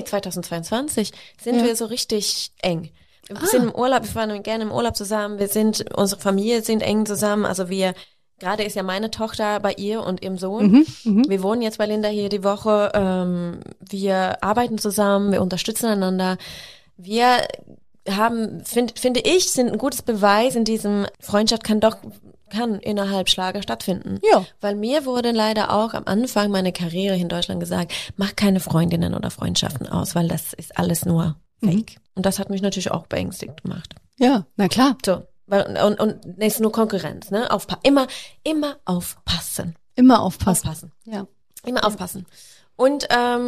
2022 sind wir so richtig eng. Wir sind im Urlaub, wir fahren gerne im Urlaub zusammen, unsere Familie sind eng zusammen, also gerade ist ja meine Tochter bei ihr und ihrem Sohn. Wir wohnen jetzt bei Linda hier die Woche, wir arbeiten zusammen, wir unterstützen einander. Wir finde ich, sind ein gutes Beweis in diesem Freundschaft kann innerhalb Schlager stattfinden. Ja. Weil mir wurde leider auch am Anfang meiner Karriere in Deutschland gesagt, mach keine Freundinnen oder Freundschaften aus, weil das ist alles nur Fake. Und das hat mich natürlich auch beängstigt gemacht. Ja, na klar. So. Und ist nur Konkurrenz, ne? Immer aufpassen. Immer aufpassen. Ja. Immer aufpassen. Und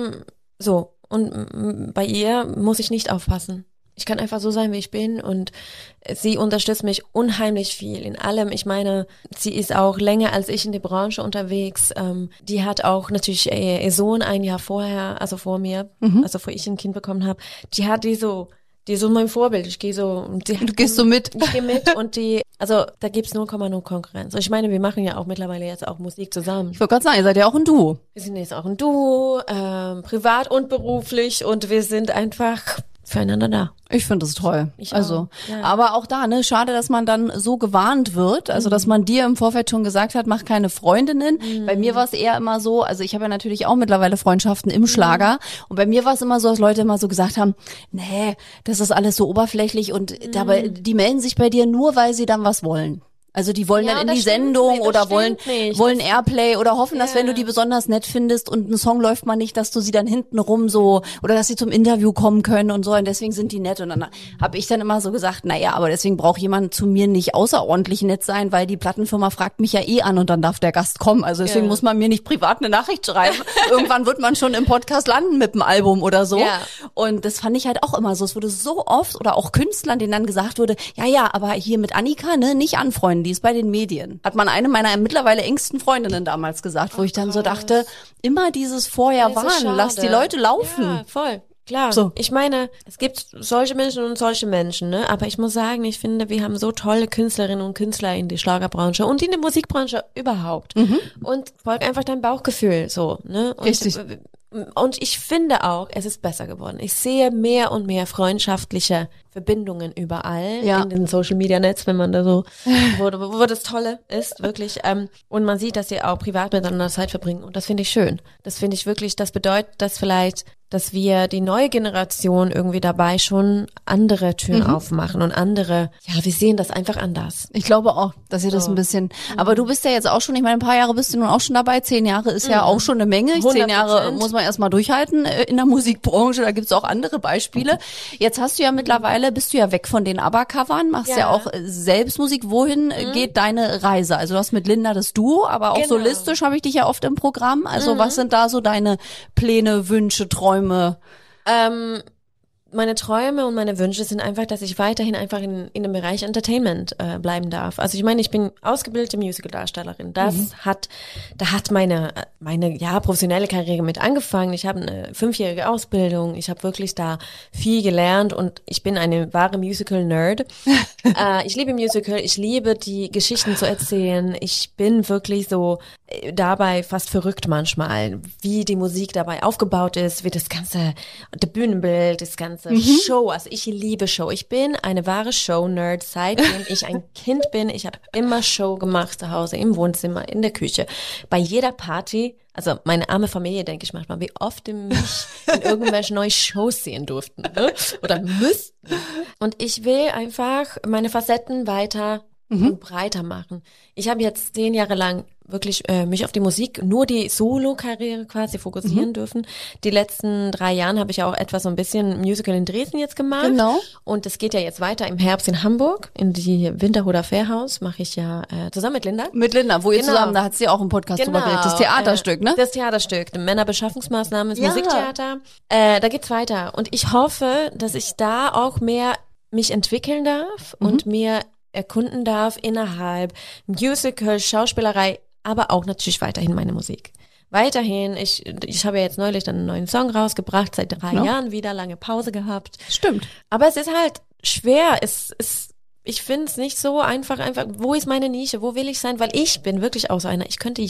und bei ihr muss ich nicht aufpassen. Ich kann einfach so sein, wie ich bin und sie unterstützt mich unheimlich viel in allem. Ich meine, sie ist auch länger als ich in der Branche unterwegs. Die hat auch natürlich ihr Sohn ein Jahr vorher, also vor mir, also bevor ich ein Kind bekommen habe. Die ist so mein Vorbild. Ich gehe so. Du gehst so mit. Ich gehe mit und da gibt's 0,0 Konkurrenz. Und ich meine, wir machen ja auch mittlerweile jetzt auch Musik zusammen. Ich wollte gerade sagen, ihr seid ja auch ein Duo. Wir sind jetzt auch ein Duo, privat und beruflich und wir sind einfach füreinander da. Ich finde das toll. Ich also, auch, ja. aber auch da, ne, schade, dass man dann so gewarnt wird, also dass man dir im Vorfeld schon gesagt hat, mach keine Freundinnen. Bei mir war es eher immer so, also ich habe ja natürlich auch mittlerweile Freundschaften im Schlager und bei mir war es immer so, dass Leute immer so gesagt haben, nee, das ist alles so oberflächlich und dabei, die melden sich bei dir nur, weil sie dann was wollen. Also die wollen dann in die Sendung oder wollen Airplay oder hoffen, dass wenn du die besonders nett findest und ein Song läuft mal nicht, dass du sie dann hinten rum so oder dass sie zum Interview kommen können und so und deswegen sind die nett und dann habe ich dann immer so gesagt, naja, aber deswegen braucht jemand zu mir nicht außerordentlich nett sein, weil die Plattenfirma fragt mich ja eh an und dann darf der Gast kommen. Also deswegen muss man mir nicht privat eine Nachricht schreiben. Irgendwann wird man schon im Podcast landen mit dem Album oder so. Ja. Und das fand ich halt auch immer so. Es wurde so oft oder auch Künstlern, denen dann gesagt wurde, ja, aber hier mit Annika, ne, nicht anfreunden. Die ist bei den Medien. Hat man eine meiner mittlerweile engsten Freundinnen damals gesagt, wo ich dann so dachte, immer dieses vorher warnen, lass die Leute laufen. Ja, voll. Klar. So. Ich meine, es gibt solche Menschen und solche Menschen, ne? Aber ich muss sagen, ich finde, wir haben so tolle Künstlerinnen und Künstler in der Schlagerbranche und in der Musikbranche überhaupt. Und folg einfach deinem Bauchgefühl, so, ne? Und richtig. Und ich finde auch, es ist besser geworden. Ich sehe mehr und mehr freundschaftliche Verbindungen überall in den Social-Media-Netz, wenn man da so, wo das Tolle ist, wirklich. Und man sieht, dass sie auch privat miteinander Zeit verbringen. Und das finde ich schön. Das finde ich wirklich, das bedeutet, dass vielleicht, dass wir die neue Generation irgendwie dabei schon andere Türen aufmachen und andere, wir sehen das einfach anders. Ich glaube auch, dass ihr das ein bisschen, aber du bist ja jetzt auch schon, ich meine, ein paar Jahre bist du nun auch schon dabei, 10 Jahre ist ja auch schon eine Menge. 10 Jahre muss man erstmal durchhalten in der Musikbranche, da gibt's auch andere Beispiele. Jetzt hast du ja mittlerweile, bist du ja weg von den ABBA-Covern, machst ja auch selbst Musik. Wohin geht deine Reise? Also du hast mit Linda das Duo, aber auch solistisch habe ich dich ja oft im Programm. Also was sind da so deine Pläne, Wünsche, Träume? Meine Träume und meine Wünsche sind einfach, dass ich weiterhin einfach in dem Bereich Entertainment bleiben darf. Also ich meine, ich bin ausgebildete Musical-Darstellerin. Da hat meine professionelle Karriere mit angefangen. Ich habe eine 5-jährige Ausbildung. Ich habe wirklich da viel gelernt und ich bin eine wahre Musical-Nerd. Ich liebe Musical. Ich liebe die Geschichten zu erzählen. Ich bin wirklich so dabei fast verrückt manchmal, wie die Musik dabei aufgebaut ist, wie das ganze Bühnenbild, das ganze Show, also ich liebe Show. Ich bin eine wahre Show-Nerd, seitdem ich ein Kind bin. Ich habe immer Show gemacht zu Hause, im Wohnzimmer, in der Küche, bei jeder Party. Also meine arme Familie, denke ich manchmal, wie oft die mich in irgendwelchen neuen Shows sehen durften, ne? Oder müssten. Und ich will einfach meine Facetten weiter und breiter machen. Ich habe jetzt 10 Jahre lang wirklich mich auf die Musik, nur die Solo-Karriere quasi fokussieren dürfen. Die letzten 3 Jahren habe ich auch etwas so ein bisschen Musical in Dresden jetzt gemacht. Genau. Und es geht ja jetzt weiter im Herbst in Hamburg, in die Winterhuder Fairhaus, mache ich ja zusammen mit Linda. Mit Linda, wo ihr zusammen, da hat sie auch einen Podcast drüber geredet. Das Theaterstück, ne? Das Theaterstück, die Männerbeschaffungsmaßnahmen, das Musiktheater. Da geht's weiter. Und ich hoffe, dass ich da auch mehr mich entwickeln darf und mir erkunden darf innerhalb Musical, Schauspielerei, aber auch natürlich weiterhin meine Musik. Weiterhin, ich habe ja jetzt neulich dann einen neuen Song rausgebracht, seit 3 Jahren wieder, lange Pause gehabt. Stimmt. Aber es ist halt schwer, ich finde es nicht so einfach, wo ist meine Nische, wo will ich sein, weil ich bin wirklich auch so einer, ich könnte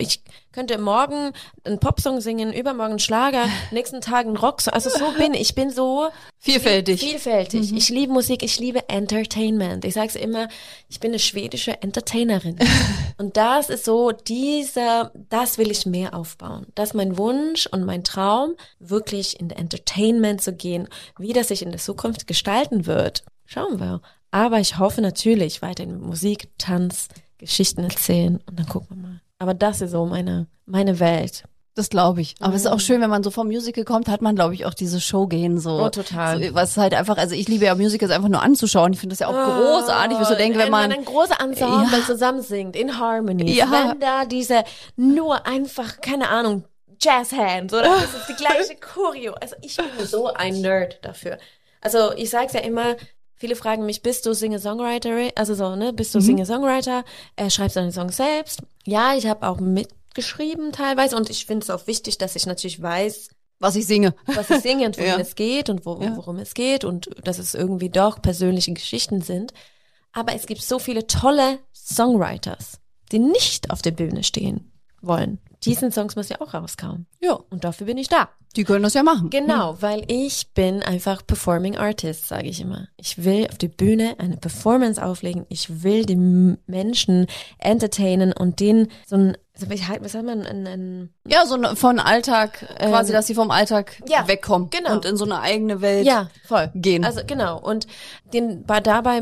morgen einen Popsong singen, übermorgen einen Schlager, nächsten Tag einen Rocksong, also so ich bin so vielfältig. Ich liebe Musik, ich liebe Entertainment. Ich sage es immer, ich bin eine schwedische Entertainerin. Und das ist so das will ich mehr aufbauen. Das ist mein Wunsch und mein Traum, wirklich in der Entertainment zu gehen. Wie das sich in der Zukunft gestalten wird, schauen wir. Aber ich hoffe natürlich weiterhin mit Musik, Tanz, Geschichten erzählen und dann gucken wir mal. Aber das ist so meine Welt. Das glaube ich. Aber es ist auch schön, wenn man so vom Musical kommt, hat man, glaube ich, auch diese Showgehen so. Oh, total. So, was halt einfach, also ich liebe ja Musicals einfach nur anzuschauen. Ich finde das ja auch großartig, wenn ich so denke, wenn man ein großer Ensemble zusammen singt, in Harmony. Ja. Wenn da diese nur einfach, keine Ahnung, Jazzhands oder das ist die gleiche Choreo. Also ich bin so ein Nerd dafür. Also ich sag's ja immer, viele fragen mich, bist du Singer-Songwriter? Also so, ne, bist du Singer-Songwriter? Schreibst du deine Songs selbst? Ja, ich habe auch mitgeschrieben teilweise und ich finde es auch wichtig, dass ich natürlich weiß, was ich singe und worum es geht und worum es geht und dass es irgendwie doch persönliche Geschichten sind. Aber es gibt so viele tolle Songwriters, die nicht auf der Bühne stehen wollen. diesen Songs muss ja auch rauskommen. Ja, Und dafür bin ich da. die können das ja machen. Genau, weil ich bin einfach Performing Artist, sage ich immer. Ich will auf die Bühne eine Performance auflegen. Ich will die Menschen entertainen und denen so ein, was sagt man, ein Ja, so von Alltag, quasi, dass sie vom Alltag ja, wegkommen genau. und in so eine eigene Welt ja, voll. gehen. Also genau. Und den dabei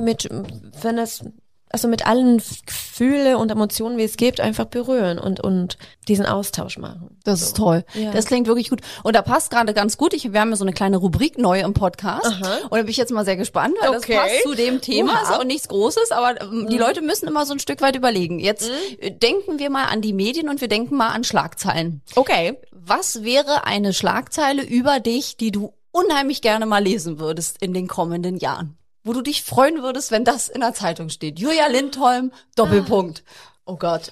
mit allen Gefühle und Emotionen, wie es gibt, einfach berühren und diesen Austausch machen. Das ist toll. Ja. Das klingt wirklich gut. Und da passt gerade ganz gut. Wir haben ja so eine kleine Rubrik neu im Podcast. Aha. Und da bin ich jetzt mal sehr gespannt, weil Okay. das passt zu dem Thema. Wow. Ist auch nichts Großes, aber die Leute müssen immer so ein Stück weit überlegen. Jetzt denken wir mal an die Medien und wir denken mal an Schlagzeilen. Okay. Was wäre eine Schlagzeile über dich, die du unheimlich gerne mal lesen würdest in den kommenden Jahren? Wo du dich freuen würdest, wenn das in der Zeitung steht. Julia Lindholm, Doppelpunkt. Oh Gott.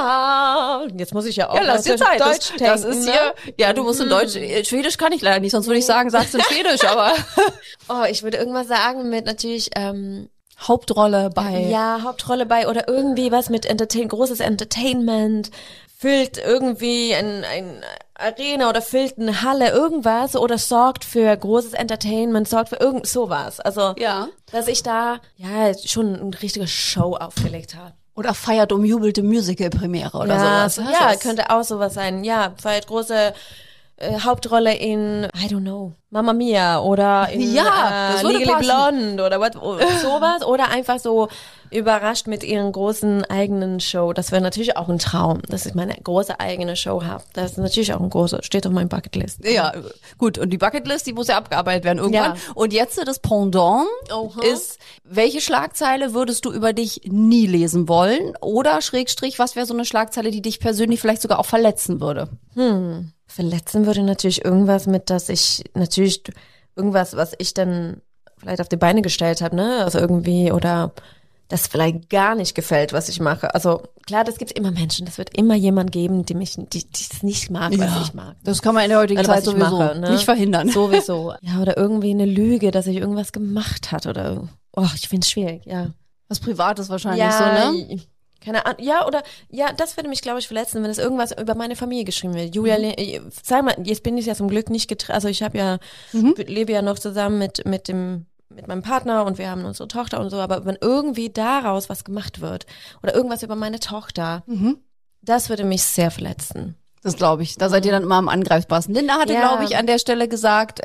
Jetzt muss ich ja auch Ja, lass dir Zeit. Deutsch Das denken, ist ne? hier, ja, du musst in Deutsch, Schwedisch kann ich leider nicht, sonst würde ich sagen, sag's in Schwedisch, aber Oh, ich würde irgendwas sagen mit natürlich Hauptrolle bei. ja, Hauptrolle bei oder irgendwie was mit großes Entertainment, füllt irgendwie ein Arena oder füllt eine Halle, irgendwas oder sorgt für großes Entertainment, sorgt für irgend sowas. Also, Ja. dass ich da ja schon eine richtige Show aufgelegt habe. Oder feiert umjubelte Musical-Premiere oder Ja, sowas. ja, könnte auch sowas sein. Ja, feiert große Hauptrolle in, I don't know, Mamma Mia oder in Ja, das würde Legally passen. Blonde oder sowas oder einfach so überrascht mit ihren großen eigenen Show. Das wäre natürlich auch ein Traum, dass ich meine große eigene Show habe. Das ist natürlich auch ein großer, steht auf meinem Bucketlist. Ja, gut. Und die Bucketlist, die muss ja abgearbeitet werden irgendwann. Ja. Und jetzt das Pendant Oha. ist, welche Schlagzeile würdest du über dich nie lesen wollen? Oder Schrägstrich, was wäre so eine Schlagzeile, die dich persönlich vielleicht sogar auch verletzen würde? Verletzen würde natürlich irgendwas mit, dass ich natürlich irgendwas, was ich dann vielleicht auf die Beine gestellt habe, ne? Also irgendwie oder das vielleicht gar nicht gefällt, was ich mache. Also klar, das gibt immer Menschen. Das wird immer jemand geben, die es nicht mag, was ich mag. Das kann man in der heutigen Also, Zeit was ich sowieso mache, ne? nicht verhindern. Sowieso. Ja, oder irgendwie eine Lüge, dass ich irgendwas gemacht hat oder ich finde es schwierig, ja. Was Privates wahrscheinlich so, ne? Keine Ahnung. Ja, das würde mich, glaube ich, verletzen, wenn es irgendwas über meine Familie geschrieben wird. Julia, sag mal, jetzt bin ich ja zum Glück nicht getrennt. Also ich habe ja, lebe ja noch zusammen mit meinem Partner und wir haben unsere Tochter und so, aber wenn irgendwie daraus was gemacht wird oder irgendwas über meine Tochter, das würde mich sehr verletzen. Das glaube ich. Da seid ihr dann immer am angreifbarsten. Linda hatte, Ja. glaube ich, an der Stelle gesagt,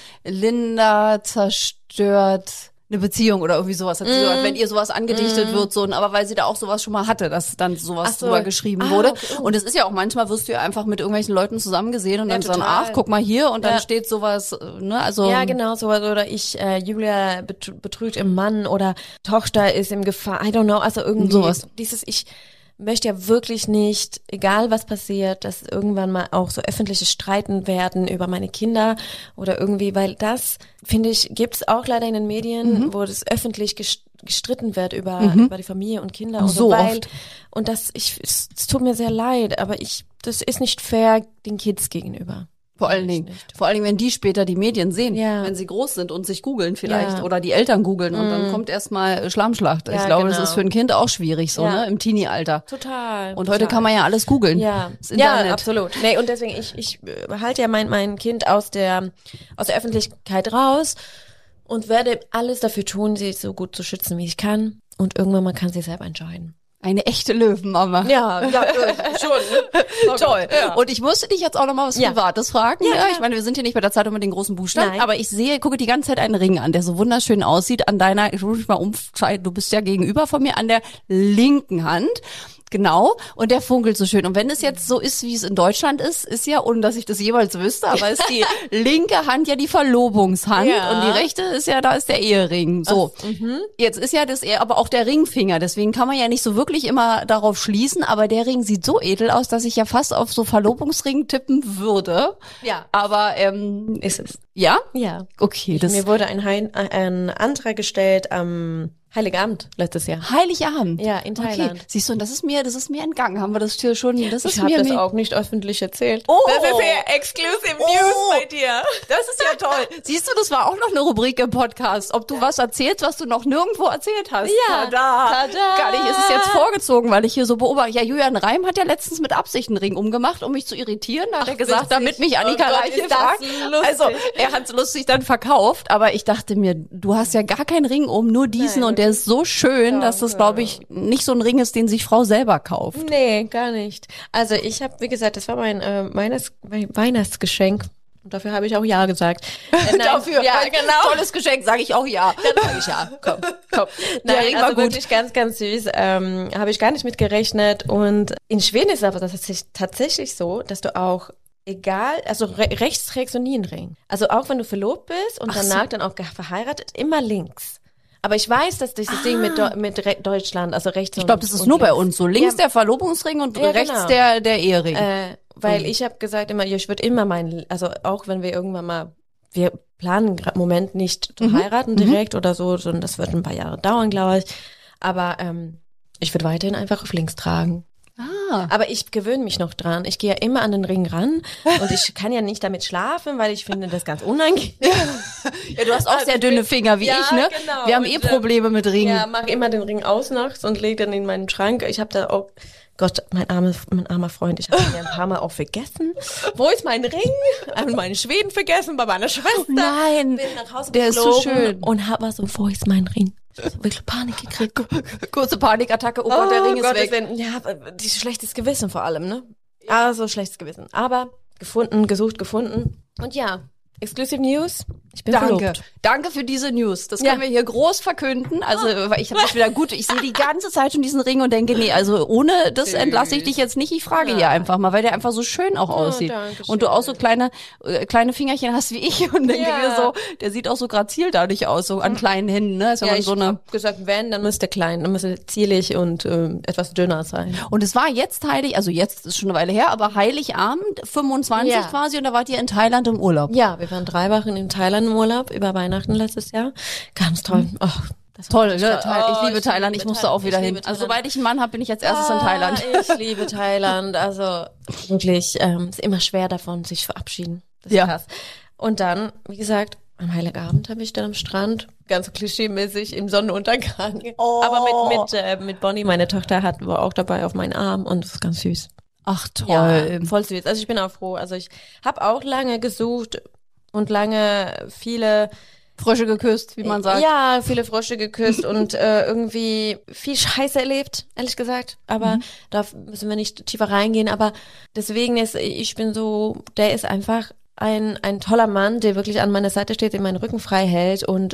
Linda zerstört eine Beziehung oder irgendwie sowas. Hat sie gesagt, wenn ihr sowas angedichtet wird, so, aber weil sie da auch sowas schon mal hatte, dass dann sowas Ach so. drüber geschrieben wurde. Okay. Und es ist ja auch manchmal, wirst du ja einfach mit irgendwelchen Leuten zusammen gesehen und Ja, dann sagen, total. ach, guck mal hier und dann Ja. steht sowas, ne, also. Ja, genau, sowas. Oder Julia betrügt im Mann oder Tochter ist in Gefahr. I don't know, also irgendwie Sowas. ich möchte ja wirklich nicht, egal was passiert, dass irgendwann mal auch so öffentliche Streiten werden über meine Kinder oder irgendwie, weil das, finde ich, gibt's auch leider in den Medien, wo das öffentlich gestritten wird über die Familie und Kinder und So weil, oft. und es tut mir sehr leid, aber das ist nicht fair den Kids gegenüber. Vor allen Dingen, wenn die später die Medien sehen, Ja. wenn sie groß sind und sich googeln vielleicht Ja. oder die Eltern googeln und dann kommt erstmal Schlammschlacht. Ich Ja, glaube, das genau. ist für ein Kind auch schwierig, so, Ja. ne, im Teenie-Alter. Total. Und heute kann man ja alles googeln. Ja, Das Internet. ja, absolut. Nee, und deswegen, ich halte ja mein Kind aus der Öffentlichkeit raus und werde alles dafür tun, sie so gut zu schützen, wie ich kann. Und irgendwann mal kann sie selber entscheiden. Eine echte Löwenmama. Ja, schon. Toll. Und ich musste dich jetzt auch noch mal was Ja. Privates fragen. Ja, Ja, klar. ich meine, wir sind hier nicht bei der Zeitung mit den großen Buchstaben, Nein. aber ich gucke die ganze Zeit einen Ring an, der so wunderschön aussieht an deiner, ich rufe dich mal umschalten, du bist ja gegenüber von mir, an der linken Hand. Genau, und der funkelt so schön. Und wenn es jetzt so ist, wie es in Deutschland ist ja, ohne dass ich das jeweils wüsste, aber ist die linke Hand ja die Verlobungshand Ja. und die rechte ist ja, da ist der Ehering. So, jetzt ist ja das aber auch der Ringfinger, deswegen kann man ja nicht so wirklich immer darauf schließen, aber der Ring sieht so edel aus, dass ich ja fast auf so Verlobungsring tippen würde. Ja. Aber, Ist es. ja? Ja. Okay, das, Mir wurde ein Antrag gestellt am Heiligabend letztes Jahr. Heiligabend? Ja, in Thailand. Okay. Siehst du, und das ist mir entgangen. Haben wir das hier schon, Ich habe das auch nicht öffentlich erzählt. Oh. Das ist ja exclusive News bei dir. Das ist ja toll. Siehst du, das war auch noch eine Rubrik im Podcast. Ob du was erzählst, was du noch nirgendwo erzählt hast. Ja. Tada. Gar nicht, ist es jetzt vorgezogen, weil ich hier so beobachte. Ja, Julian Reim hat ja letztens mit Absicht einen Ring umgemacht, um mich zu irritieren. Da hat er gesagt, witzig. damit mich Annika Oh Gott, Reiche ist das fragt. lustig. Also, er hat es lustig dann verkauft, aber ich dachte mir, du hast ja gar keinen Ring um, nur diesen, Nein, und der ist so schön, dass das, glaube ich, nicht so ein Ring ist, den sich Frau selber kauft. Nee, gar nicht. Also ich habe, wie gesagt, das war mein Weihnachtsgeschenk. Und dafür habe ich auch Ja gesagt. Nein, Dafür, ja, genau. tolles Geschenk, sage ich auch ja. Sag ich ja, komm. Der Nein, Ring also war gut. wirklich ganz, ganz süß. Habe ich gar nicht mit gerechnet. Und in Schweden ist aber tatsächlich so, dass du auch also rechts trägst du nie einen Ring. Also auch wenn du verlobt bist und danach dann auch verheiratet, immer links. Aber ich weiß, dass dieses Ding mit Deutschland, also rechts Ich glaube, das ist nur bei uns so. Links Ja. der Verlobungsring und Ja, rechts genau. der Ehering. Weil ich habe gesagt immer, ich würde immer also auch wenn wir irgendwann mal, wir planen gerade im Moment nicht zu heiraten direkt oder so, sondern das wird ein paar Jahre dauern, glaube ich. Aber ich würde weiterhin einfach auf links tragen. Aber ich gewöhne mich noch dran. Ich gehe ja immer an den Ring ran und ich kann ja nicht damit schlafen, weil ich finde das ganz unangenehm. Ja, du hast auch sehr dünne Finger wie Ja, ich, ne? genau. Wir haben Und, Probleme mit Ringen. Ja, mach immer den Ring aus nachts und leg dann in meinen Schrank. Ich habe da auch, Gott, mein armer Freund, ich habe ihn ja ein paar Mal auch vergessen. Wo ist mein Ring? Habe meinen Schweden vergessen bei meiner Schwester. Nein, Bin nach Hause der ist so geflogen schön. und habe so, wo ist mein Ring? Ich hab wirklich Panik gekriegt. Kurze Panikattacke, oh Gott, der Ring ist Gottes weg. Willen. Ja, dieses schlechtes Gewissen vor allem, ne? Also schlechtes Gewissen. Aber gesucht, gefunden. Und ja, Exclusive News. Ich bin verlobt. Danke für diese News. Das können wir hier groß verkünden. Also weil ich habe das wieder gut. Ich sehe die ganze Zeit schon diesen Ring und denke, nee, also ohne das entlasse ich dich jetzt nicht. Ich frage hier einfach mal, weil der einfach so schön auch aussieht. Und du auch so kleine Fingerchen hast wie ich und denke mir so, der sieht auch so grazil dadurch aus, so an kleinen Händen. Ne? Also Ja, man ich so eine hab gesagt, wenn, dann müsste klein, dann müsste zierlich und etwas dünner sein. Und es war jetzt also jetzt ist schon eine Weile her, aber Heiligabend 25 Ja. quasi, und da wart ihr in Thailand im Urlaub. Ja, wir waren 3 Wochen in Thailand im Urlaub über Weihnachten letztes Jahr. Ganz toll. Oh, das war Toll, richtig ne? toll. Ich liebe Thailand, ich musste auch wieder hin. liebe Also Thailand. sobald ich einen Mann habe, bin ich als erstes in Thailand. Ich liebe Thailand. Also wirklich, ist immer schwer davon, sich verabschieden. Das ist Ja. krass. Und dann, wie gesagt, am Heiligabend habe ich dann am Strand, ganz klischee-mäßig, im Sonnenuntergang. Oh. Aber mit Bonnie, meine Tochter, war auch dabei auf meinen Arm und das ist ganz süß. Ach toll. Ja, voll süß. Also ich bin auch froh. Also ich habe auch lange gesucht und lange viele Frösche geküsst, wie man sagt. Ja, viele Frösche geküsst und irgendwie viel Scheiße erlebt, ehrlich gesagt. Aber da müssen wir nicht tiefer reingehen. Aber deswegen der ist einfach ein toller Mann, der wirklich an meiner Seite steht, der meinen Rücken frei hält und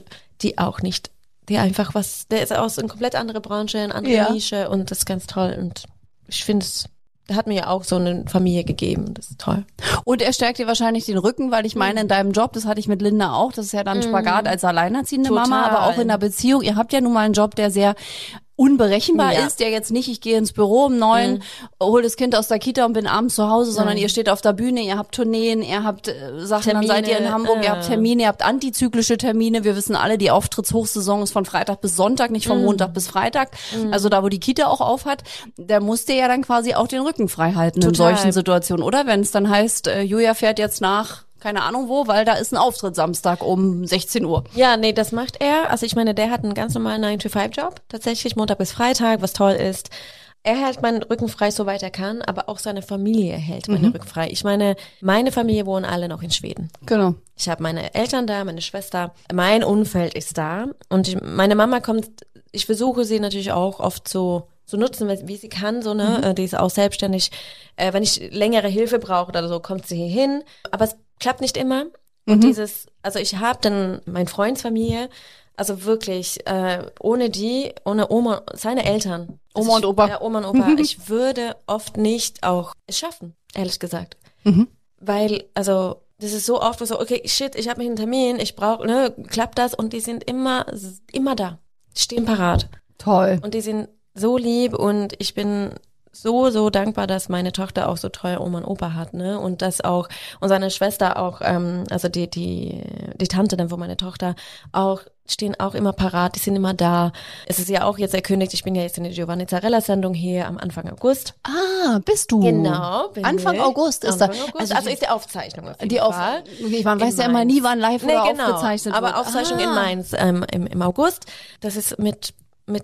der ist aus einer komplett andere Branche, eine andere Nische und das ist ganz toll. Und ich finde der hat mir ja auch so eine Familie gegeben. Das ist toll. Und er stärkt dir wahrscheinlich den Rücken, weil ich meine, in deinem Job, das hatte ich mit Linda auch, das ist ja dann Spagat als alleinerziehende Total. Mama, aber auch in der Beziehung. Ihr habt ja nun mal einen Job, der sehr unberechenbar ist, der jetzt nicht, ich gehe ins Büro um 9, hol das Kind aus der Kita und bin abends zu Hause, sondern ihr steht auf der Bühne, ihr habt Tourneen, ihr habt Sachen, Termine, dann seid ihr in Hamburg, ihr habt Termine, ihr habt antizyklische Termine. Wir wissen alle, die Auftrittshochsaison ist von Freitag bis Sonntag, nicht von Montag bis Freitag. Also da, wo die Kita auch auf hat, da musst ihr ja dann quasi auch den Rücken frei halten in solchen Situationen. Oder wenn es dann heißt, Julia fährt jetzt nach keine Ahnung wo, weil da ist ein Auftritt Samstag um 16 Uhr. Ja, nee, das macht er. Also ich meine, der hat einen ganz normalen 9-to-5-Job, tatsächlich Montag bis Freitag, was toll ist. Er hält meinen Rücken frei, soweit er kann, aber auch seine Familie hält meinen Rücken frei. Ich meine, meine Familie wohnen alle noch in Schweden. Genau. Ich habe meine Eltern da, meine Schwester, mein Umfeld ist da und meine Mama kommt, ich versuche sie natürlich auch oft so nutzen, wie sie kann, so, ne, die ist auch selbstständig. Wenn ich längere Hilfe brauche oder so, kommt sie hier hin. Aber es klappt nicht immer. Und also ich habe dann meine Freundsfamilie, also wirklich, ohne Oma, seine Eltern. Also Oma und Opa. Ja, Oma und Opa. Ich würde oft nicht auch es schaffen, ehrlich gesagt. Weil, also, das ist so oft so, okay, shit, ich habe einen Termin, ich brauche, ne, klappt das? Und die sind immer da. Stehen parat. Toll. Und die sind so lieb und ich bin so dankbar, dass meine Tochter auch so treue Oma und Opa hat, ne? Und dass auch, und seine Schwester auch, also die Tante dann von meiner Tochter auch, stehen auch immer parat, die sind immer da. Es ist ja auch jetzt erkündigt, ich bin ja jetzt in der Giovanni Zarella-Sendung hier am Anfang August. Ah, bist du? Genau. Anfang August ist Anfang da. August, also ist die Aufzeichnung auf jeden Fall. Man weiß ja immer nie, wann live oder aufgezeichnet aber wird. Aufzeichnung in Mainz im August. Das ist mit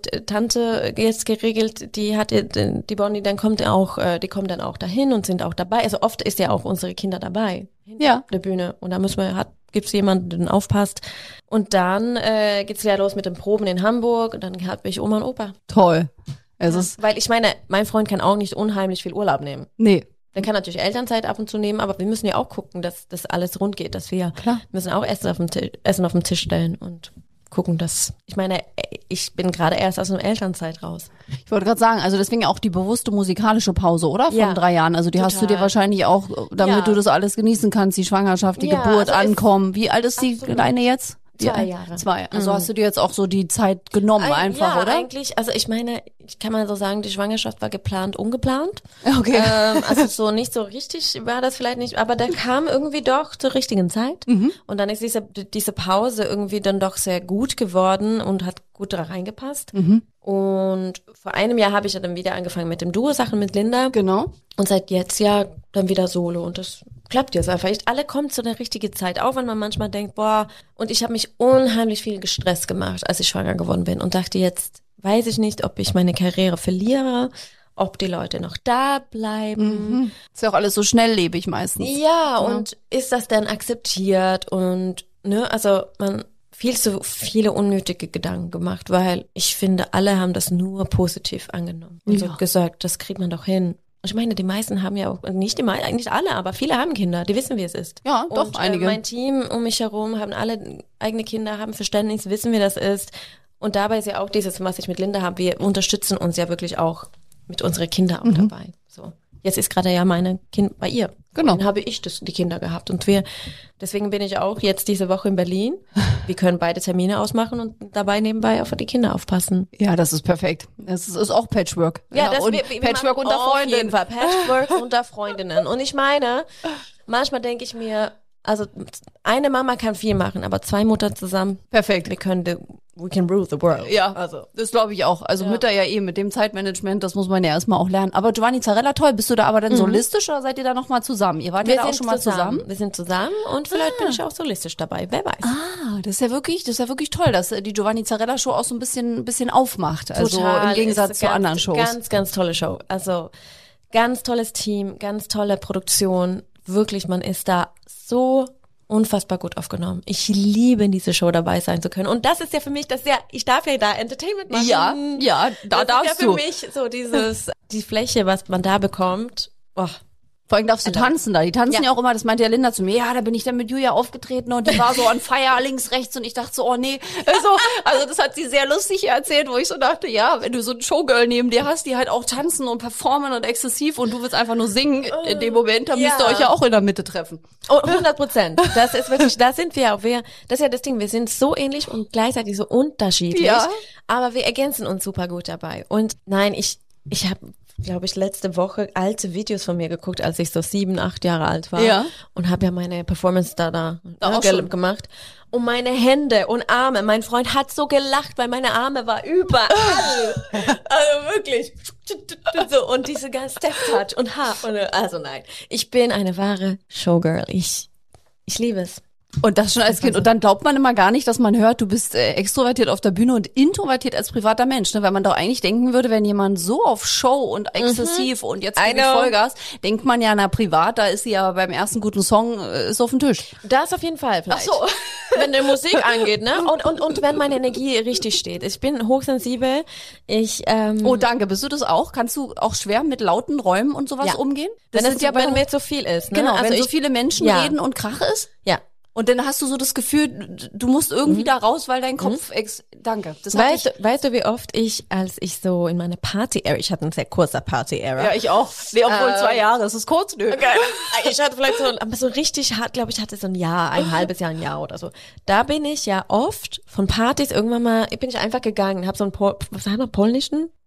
Tante jetzt geregelt, die Bonnie, dann die kommen dann auch dahin und sind auch dabei. Also oft ist ja auch unsere Kinder dabei. Ja. Der Bühne. Und da gibt's jemanden, der aufpasst. Und dann geht's wieder los mit den Proben in Hamburg und dann habe ich Oma und Opa. Toll. Weil ich meine, mein Freund kann auch nicht unheimlich viel Urlaub nehmen. Nee. Der kann natürlich Elternzeit ab und zu nehmen, aber wir müssen ja auch gucken, dass das alles rund geht, dass wir müssen auch Essen auf den Tisch stellen und gucken, dass, ich meine, ich bin gerade erst aus einer Elternzeit raus. Ich wollte gerade sagen, also deswegen auch die bewusste musikalische Pause, oder? Von 3 Jahren. Also die hast du dir wahrscheinlich auch, damit du das alles genießen kannst, die Schwangerschaft, die Geburt, also Ankommen. Wie alt ist die Kleine jetzt? 2 Jahre. 2. Also hast du dir jetzt auch so die Zeit genommen einfach, oder? Ja, eigentlich, also ich meine, ich kann mal so sagen, die Schwangerschaft war geplant, ungeplant. Okay. Also so nicht so richtig war das vielleicht nicht, aber der kam irgendwie doch zur richtigen Zeit. Und dann ist diese Pause irgendwie dann doch sehr gut geworden und hat gut da reingepasst. Und vor einem Jahr habe ich ja dann wieder angefangen mit dem Duo-Sachen mit Linda. Genau. Und seit jetzt ja dann wieder Solo und das klappt jetzt einfach. Alle kommen zu der richtigen Zeit, auch wenn man manchmal denkt, boah, und ich habe mich unheimlich viel gestresst gemacht, als ich schwanger geworden bin und dachte, jetzt weiß ich nicht, ob ich meine Karriere verliere, ob die Leute noch da bleiben. Ist ja auch alles so schnelllebig meistens. Ja, und ist das denn akzeptiert und, ne, also viel zu viele unnötige Gedanken gemacht, weil ich finde, alle haben das nur positiv angenommen und so gesagt, das kriegt man doch hin. Ich meine, die meisten haben ja auch, nicht alle, aber viele haben Kinder, die wissen, wie es ist. Ja, doch, und, einige. Mein Team um mich herum haben alle eigene Kinder, haben Verständnis, wissen, wie das ist. Und dabei ist ja auch dieses, was ich mit Linda habe, wir unterstützen uns ja wirklich auch mit unseren Kindern auch dabei. So. Jetzt ist gerade ja meine Kind bei ihr. Genau. Dann habe ich die Kinder gehabt. Und deswegen bin ich auch jetzt diese Woche in Berlin. Wir können beide Termine ausmachen und dabei nebenbei auf die Kinder aufpassen. Ja, das ist perfekt. Es ist auch Patchwork. Ja, und Patchwork unter Freundinnen. Auf jeden Fall Patchwork unter Freundinnen. Und ich meine, manchmal denke ich mir, also eine Mama kann viel machen, aber 2 Mütter zusammen. Perfekt. We can rule the world. Ja, also das glaube ich auch. Also Mütter ja mit dem Zeitmanagement, das muss man ja erstmal auch lernen. Aber Giovanni Zarella, toll, bist du da aber dann solistisch oder seid ihr da nochmal zusammen? Ihr wart ja da auch schon mal zusammen. Wir sind zusammen und vielleicht bin ich auch solistisch dabei, wer weiß. Das ist ja wirklich toll, dass die Giovanni Zarella Show auch so ein bisschen aufmacht. Also Total, im Gegensatz zu anderen Shows. Ganz, ganz tolle Show. Also ganz tolles Team, ganz tolle Produktion. Wirklich, man ist da so unfassbar gut aufgenommen. Ich liebe in dieser Show dabei sein zu können. Und das ist ja für mich, ich darf ja da Entertainment machen. Ja, da darfst du. Das ist ja für mich so die Fläche, was man da bekommt. Oh. Vor allem darfst du tanzen da. Die tanzen ja auch immer, das meinte ja Linda zu mir, ja, da bin ich dann mit Julia aufgetreten und die war so on fire links, rechts und ich dachte so, oh nee. Also das hat sie sehr lustig erzählt, wo ich so dachte, ja, wenn du so ein Showgirl neben dir hast, die halt auch tanzen und performen und exzessiv und du willst einfach nur singen in dem Moment, dann müsst ihr euch ja auch in der Mitte treffen. 100%. Das ist wirklich, da sind wir auch. Das ist ja das Ding, wir sind so ähnlich und gleichzeitig so unterschiedlich, aber wir ergänzen uns super gut dabei. Und nein, ich habe, glaube ich, letzte Woche alte Videos von mir geguckt, als ich so 7, 8 Jahre alt war. Ja. Und habe ja meine Performance da gemacht. Und meine Hände und Arme, mein Freund hat so gelacht, weil meine Arme war überall. Also wirklich. So, und diese ganze Step-Touch und Haar. Also nein, ich bin eine wahre Showgirl. Ich liebe es. Und das schon als Kind. Und dann glaubt man immer gar nicht, dass man hört, du bist extrovertiert auf der Bühne und introvertiert als privater Mensch. Ne? Weil man doch eigentlich denken würde, wenn jemand so auf Show und exzessiv und jetzt gebe ich Vollgas, denkt man ja, na privat, da ist sie ja beim ersten guten Song, ist auf dem Tisch. Das auf jeden Fall vielleicht. Ach so. Wenn die Musik angeht, ne? Und wenn meine Energie richtig steht. Ich bin hochsensibel. Oh, danke. Bist du das auch? Kannst du auch schwer mit lauten Räumen und sowas umgehen? Wenn mir zu viel ist. Ne? Genau, also wenn so viele Menschen reden und Krach ist? Ja. Und dann hast du so das Gefühl, du musst irgendwie da raus, weil dein Kopf danke. Das weißt du, wie oft als ich so in meine Party-Era, ich hatte einen sehr kurzer Party-Era. Ja, ich auch. Nee, obwohl 2 Jahre, das ist kurz, nö. Okay. Ich hatte vielleicht aber so richtig hart, glaube ich, hatte so ein Jahr, ein halbes Jahr, ein Jahr oder so. Da bin ich ja oft von Partys irgendwann mal, bin ich einfach gegangen, habe so einen polnischen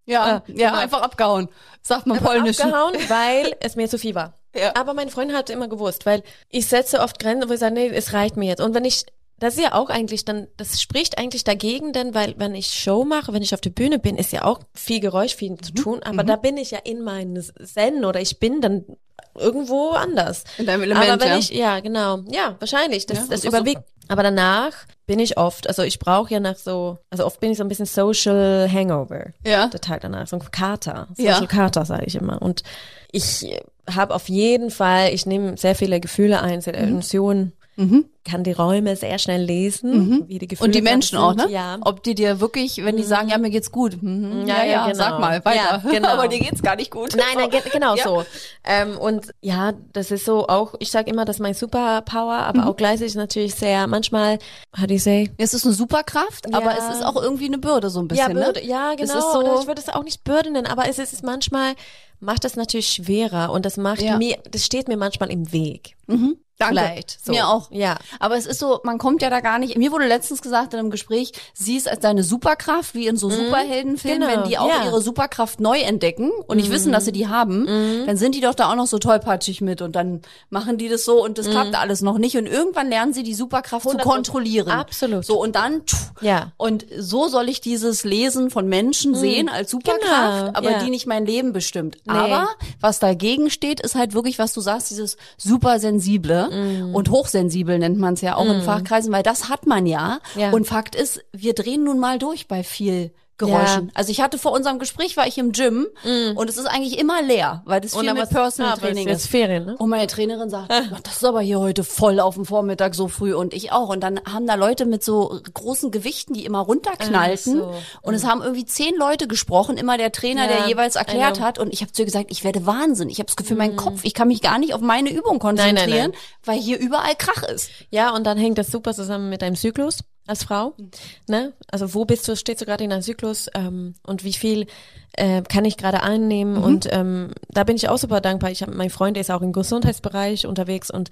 Ja, genau. einfach abgehauen. Sagt man polnisch. Abgehauen, weil es mir zu viel war. Ja. Aber meine Freundin hat immer gewusst, weil ich setze oft Grenzen, wo ich sage, nee, es reicht mir jetzt. Und wenn ich, das ist ja auch eigentlich dann, das spricht eigentlich dagegen, denn weil wenn ich Show mache, wenn ich auf der Bühne bin, ist ja auch viel Geräusch, viel zu tun, aber da bin ich ja in meinen Zen oder ich bin dann irgendwo anders. In deinem Element, aber wenn ja. ich, ja, genau, ja, wahrscheinlich, das Ja, überwiegt. Aber danach bin ich oft, also ich brauche ja nach so, also oft bin ich so ein bisschen Social Hangover. Ja. Der Tag danach, so ein Kater, Ja. Social Kater, sage ich immer. Und ich habe auf jeden Fall, ich nehme sehr viele Gefühle ein, sehr Emotionen, kann die Räume sehr schnell lesen, wie die Gefühle Und die Menschen gerade auch, sind. ne? Ja. Ob die dir wirklich, wenn die sagen, ja, mir geht's gut. Ja, genau. Sag mal, weiter. Ja, genau. Aber dir geht's gar nicht gut. Nein, genau Ja. so. Und ja, das ist so auch, ich sage immer, das ist mein Superpower, aber auch gleichzeitig natürlich sehr, manchmal, how do you say? Es ist eine Superkraft, Ja. aber es ist auch irgendwie eine Bürde so ein bisschen, Ja, Bürde, ne? ja, genau. Es ist so, Oder ich würde es auch nicht Bürde nennen, aber es ist manchmal, macht das natürlich schwerer und das macht Ja. mir, das steht mir manchmal im Weg. danke. Vielleicht. So. Mir auch. Ja. Aber es ist so, man kommt ja da gar nicht. Mir wurde letztens gesagt in einem Gespräch, sieh es als deine Superkraft, wie in so Superheldenfilmen, Genau, wenn die auch ja. ihre Superkraft neu entdecken und nicht wissen, dass sie die haben, dann sind die doch da auch noch so tollpatschig mit und dann machen die das so und das klappt alles noch nicht und irgendwann lernen sie die Superkraft zu 100%. kontrollieren. Absolut. So und dann, Ja. und so soll ich dieses Lesen von Menschen sehen als Superkraft, Genau, aber ja. die nicht mein Leben bestimmt. Nee. Aber was dagegen steht, ist halt wirklich, was du sagst, dieses Supersensible und hochsensibel nennt man es ja auch in Fachkreisen, weil das hat man ja. Ja. Und Fakt ist, wir drehen nun mal durch bei viel Geräuschen. Ja. Also ich hatte vor unserem Gespräch, war ich im Gym und es ist eigentlich immer leer, weil das viel mit Personal Training ist ist. Ferien, ne? Und meine Trainerin sagt, "Oh, das ist aber hier heute voll auf dem Vormittag so früh und ich auch. Und dann haben da Leute mit so großen Gewichten, die immer runterknallten. Ach so. Und es haben irgendwie 10 Leute gesprochen, immer der Trainer, Ja, der jeweils erklärt I know. hat. Und ich habe zu ihr gesagt, ich werde Wahnsinn. Ich habe das Gefühl, mein Kopf, ich kann mich gar nicht auf meine Übung konzentrieren, nein. weil hier überall Krach ist. Ja, und dann hängt das super zusammen mit deinem Zyklus als Frau, ne? Also wo stehst du gerade in deinem Zyklus und wie viel kann ich gerade einnehmen und da bin ich auch super dankbar. Mein Freund, der ist auch im Gesundheitsbereich unterwegs und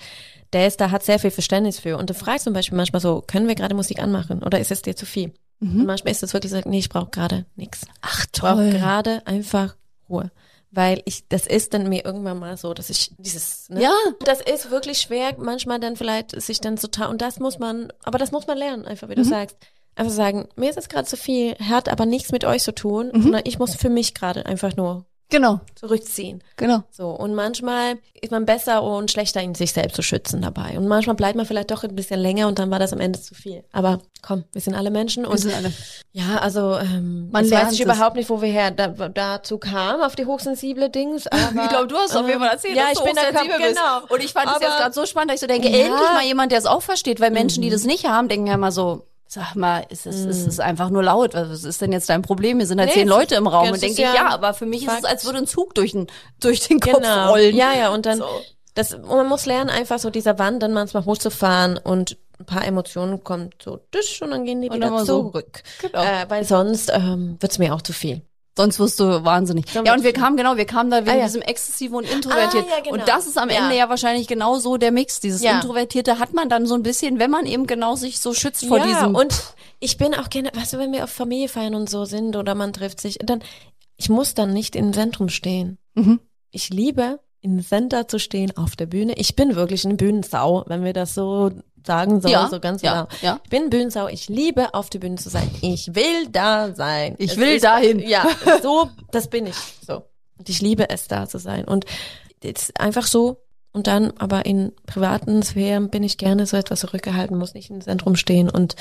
hat sehr viel Verständnis für und du fragst zum Beispiel manchmal so, können wir gerade Musik anmachen oder ist es dir zu viel? Und manchmal ist es wirklich so, nee, ich brauche gerade nichts. Ach, Ich brauche gerade einfach Ruhe. Weil das ist dann mir irgendwann mal so, dass ich ne? Ja. Das ist wirklich schwer, manchmal dann vielleicht sich dann und das muss man lernen, einfach wie du sagst. Einfach sagen, mir ist es gerade zu viel, hat aber nichts mit euch zu tun, sondern ich muss für mich gerade einfach nur Genau, zurückziehen. genau. So, und manchmal ist man besser und schlechter in sich selbst zu schützen dabei. Und manchmal bleibt man vielleicht doch ein bisschen länger und dann war das am Ende zu viel. Aber komm, wir sind alle Menschen und Wir sind alle. ja, also Man ich lernt weiß ich es. überhaupt nicht, wo wir dazu kamen, auf die hochsensible Dings. Aber, Ich glaube, du hast auf jeden Fall erzählt, ja, dass du ich bin da hochsensibel bist. genau. Und ich fand es Aber- jetzt gerade so spannend, dass ich so denke, Ja. endlich mal jemand, der es auch versteht, weil Menschen, die das nicht haben, denken ja immer so, sag mal, ist es einfach nur laut? Was ist denn jetzt dein Problem? Wir sind halt Nee, 10 Leute im Raum das und ist denke ja ich, ja, aber für mich ist es, Fakt. als würde ein Zug durch den Kopf rollen. Ja, ja, und dann, So. und man muss lernen, einfach so dieser Wand dann manchmal hochzufahren und ein paar Emotionen kommen so düsch und dann gehen die Und wieder dann mal so. zurück. Genau. Weil sonst wird's mir auch zu viel. Sonst wirst du wahnsinnig. Dann Ja, und wirst wir kamen da wegen ja. diesem Exzessiven und Introvertiert. ja, genau. Und das ist am Ja. Ende ja wahrscheinlich genau so der Mix. Dieses Ja. Introvertierte hat man dann so ein bisschen, wenn man eben genau sich so schützt vor diesem. und ich bin auch gerne, weißt du, wenn wir auf Familie feiern und so sind oder man trifft sich, ich muss dann nicht im Zentrum stehen. Ich liebe, im Center zu stehen, auf der Bühne. Ich bin wirklich eine Bühnensau, wenn wir das so sagen sollen, Ja, so ganz ja, genau. ja. Ich bin Bühnensau, ich liebe, auf der Bühne zu sein. Ich will da sein. Ich Es will ist, dahin. Ja, so, das bin ich. So. Und ich liebe es, da zu sein. Und es ist einfach so. Und dann, aber in privaten Sphären bin ich gerne so etwas zurückgehalten, muss nicht im Zentrum stehen und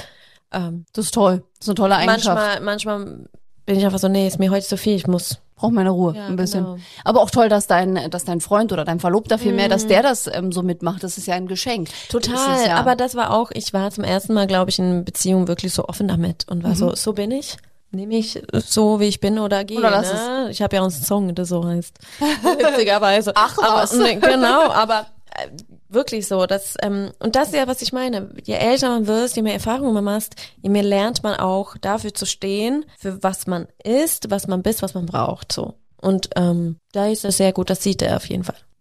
Das ist toll. Das ist eine tolle Eigenschaft. manchmal bin ich einfach so, nee, ist mir heute zu viel, ich muss. Brauch meine Ruhe, Ja, ein bisschen. genau. Aber auch toll, dass dein Freund oder dein Verlobter vielmehr, dass der das so mitmacht. Das ist ja ein Geschenk. Das Total, ist ja, aber das war auch, ich war zum ersten Mal, glaube ich, in Beziehung wirklich so offen damit und war so bin ich. Nehme ich so, wie ich bin oder gehe. Oder lass ne? Ich habe ja auch einen Song, der so heißt. Witzigerweise. Ach, was. Aber, genau, aber wirklich so. Und das ist ja, was ich meine. Je älter man wird, je mehr Erfahrung man macht, je mehr lernt man auch dafür zu stehen, für was man ist, was man bist, was man braucht. So. Und da ist es sehr gut, das sieht er auf jeden Fall.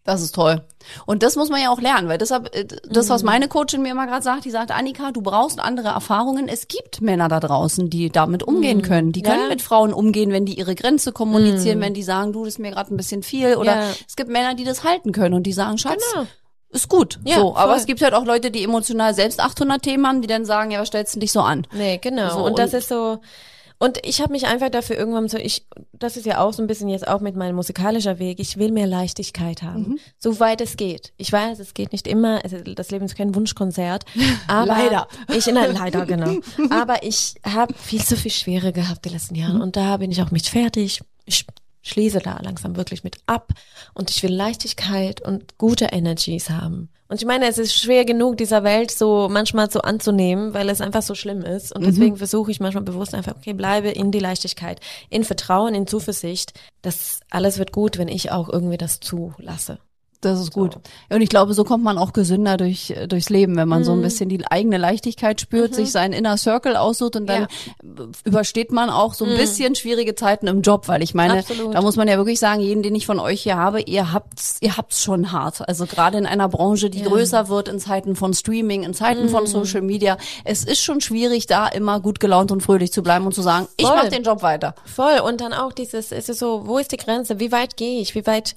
Das ist toll. Und das muss man ja auch lernen, weil deshalb, das, was meine Coachin mir immer gerade sagt, die sagt, Annika, du brauchst andere Erfahrungen. Es gibt Männer da draußen, die damit umgehen können. Die können mit Frauen umgehen, wenn die ihre Grenze kommunizieren, wenn die sagen, du, das ist mir gerade ein bisschen viel. Oder es gibt Männer, die das halten können und die sagen, Schatz, ist gut. Ja, so, aber voll. es gibt halt auch Leute, die emotional selbst 800 Themen haben, die dann sagen, ja, was stellst du dich so an? Nee, genau. So, und das ist so, und ich habe mich einfach dafür irgendwann so, das ist ja auch so ein bisschen jetzt auch mit meinem musikalischen Weg, ich will mehr Leichtigkeit haben, soweit es geht. Ich weiß, es geht nicht immer, das Leben ist kein Wunschkonzert, aber Leider. Leider, genau. Aber ich habe viel zu viel Schwere gehabt die letzten Jahre und da bin ich auch mit fertig. Ich schließe da langsam wirklich mit ab und ich will Leichtigkeit und gute Energies haben. Und ich meine, es ist schwer genug, dieser Welt so manchmal so anzunehmen, weil es einfach so schlimm ist. Und deswegen versuche ich manchmal bewusst einfach, okay, bleibe in die Leichtigkeit, in Vertrauen, in Zuversicht, dass alles wird gut, wenn ich auch irgendwie das zulasse. Das ist gut. Ja, und ich glaube, so kommt man auch gesünder durchs Leben, wenn man so ein bisschen die eigene Leichtigkeit spürt, sich seinen Inner Circle aussucht und dann übersteht man auch so ein bisschen schwierige Zeiten im Job, weil ich meine, da muss man ja wirklich sagen, jeden, den ich von euch hier habe, ihr habt's schon hart. Also gerade in einer Branche, die größer wird, in Zeiten von Streaming, in Zeiten von Social Media, es ist schon schwierig, da immer gut gelaunt und fröhlich zu bleiben und zu sagen, ich mache den Job weiter. Voll. Und dann auch es ist so, wo ist die Grenze? Wie weit gehe ich? Wie weit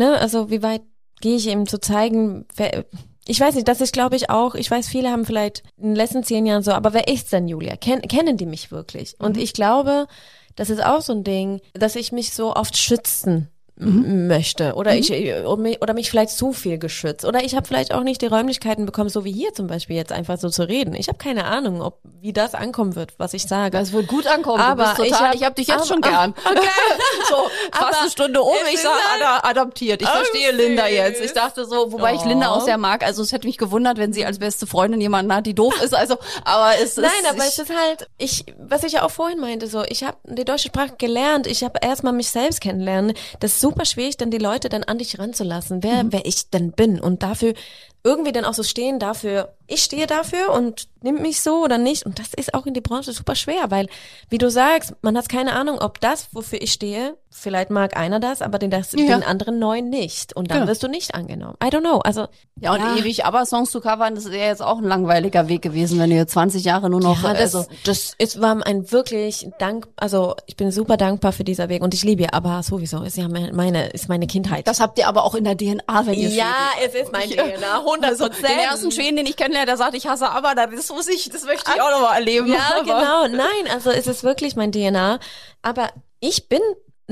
gehe ich ihm zu zeigen, ich weiß nicht, das ist, glaube ich, auch, ich weiß, viele haben vielleicht in den letzten 10 Jahren so, aber wer ist denn Julia? Kennen die mich wirklich? Und ich glaube, das ist auch so ein Ding, dass ich mich so oft schützen möchte oder oder mich vielleicht zu viel geschützt oder ich habe vielleicht auch nicht die Räumlichkeiten bekommen, so wie hier zum Beispiel jetzt einfach so zu reden. Ich habe keine Ahnung, wie das ankommen wird, was ich sage. Das wird gut ankommen. Aber ich hab dich jetzt schon gern. Okay. So, fast eine Stunde ich sage adaptiert. Ich verstehe Linda jetzt. Ich dachte so, wobei ich Linda auch sehr mag, also es hätte mich gewundert, wenn sie als beste Freundin jemanden hat, die doof ist, also, aber es ist... Nein, aber es ist halt, was ich ja auch vorhin meinte, so, ich habe die deutsche Sprache gelernt, ich habe erstmal mich selbst kennenlernen, das ist super schwierig, dann die Leute dann an dich ranzulassen, wer ich denn bin und dafür irgendwie dann auch so stehen dafür, ich stehe dafür und nimm mich so oder nicht und das ist auch in der Branche super schwer, weil, wie du sagst, man hat keine Ahnung, ob das, wofür ich stehe, vielleicht mag einer das, aber den anderen neuen nicht und dann wirst du nicht angenommen. I don't know, also ja, und ewig aber Songs zu covern, das wäre jetzt auch ein langweiliger Weg gewesen, wenn ihr 20 Jahre nur noch... Ja, das war ein wirklich also ich bin super dankbar für dieser Weg und ich liebe aber sowieso, ist meine Kindheit. Das habt ihr aber auch in der DNA, wenn ihr es ist mein DNA, 100%. Also, den ersten Schweden, den ich kennenlerne, der sagt, ich hasse aber, das möchte ich auch noch mal erleben. Ja, genau, nein, also es ist wirklich mein DNA, aber ich bin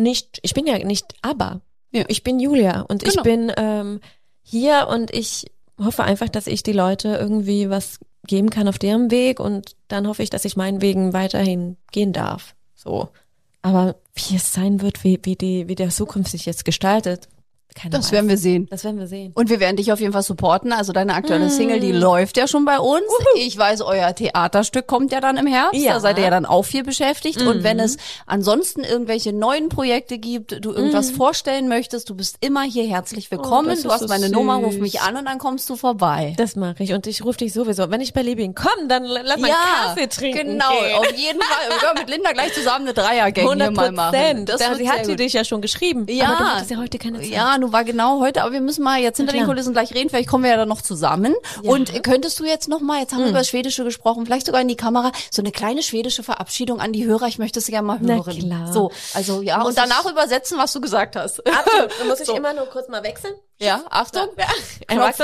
ja nicht aber. Ja. Ich bin Julia und ich bin hier und ich hoffe einfach, dass ich die Leute irgendwie was geben kann auf deren Weg und dann hoffe ich, dass ich meinen Wegen weiterhin gehen darf. So. Aber wie es sein wird, wie der Zukunft sich jetzt gestaltet, das werden wir sehen. Das werden wir sehen. Und wir werden dich auf jeden Fall supporten. Also deine aktuelle Single, die läuft ja schon bei uns. Ich weiß, euer Theaterstück kommt ja dann im Herbst. Ja. Da seid ihr ja dann auch viel beschäftigt. Und wenn es ansonsten irgendwelche neuen Projekte gibt, du irgendwas vorstellen möchtest, du bist immer hier herzlich willkommen. Du hast so meine Nummer, ruf mich an und dann kommst du vorbei. Das mache ich. Und ich rufe dich sowieso. Wenn ich bei Liebing komme, dann lass mal Kaffee trinken. Genau, auf jeden Fall. Wir können mit Linda gleich zusammen eine Dreiergang hier mal machen. Sie hat dich ja schon geschrieben. Ja. Aber du hattest ja heute keine Zeit. Ja, war genau heute, aber wir müssen mal jetzt hinter den Kulissen gleich reden, vielleicht kommen wir ja dann noch zusammen. Ja. Und könntest du jetzt noch mal, jetzt haben wir über das Schwedische gesprochen, vielleicht sogar in die Kamera, so eine kleine schwedische Verabschiedung an die Hörer, ich möchte es gerne mal hören. Na klar. So, also ja, und danach übersetzen, was du gesagt hast. Absolut, dann muss ich immer nur kurz mal wechseln. Ja, Achtung. Knopf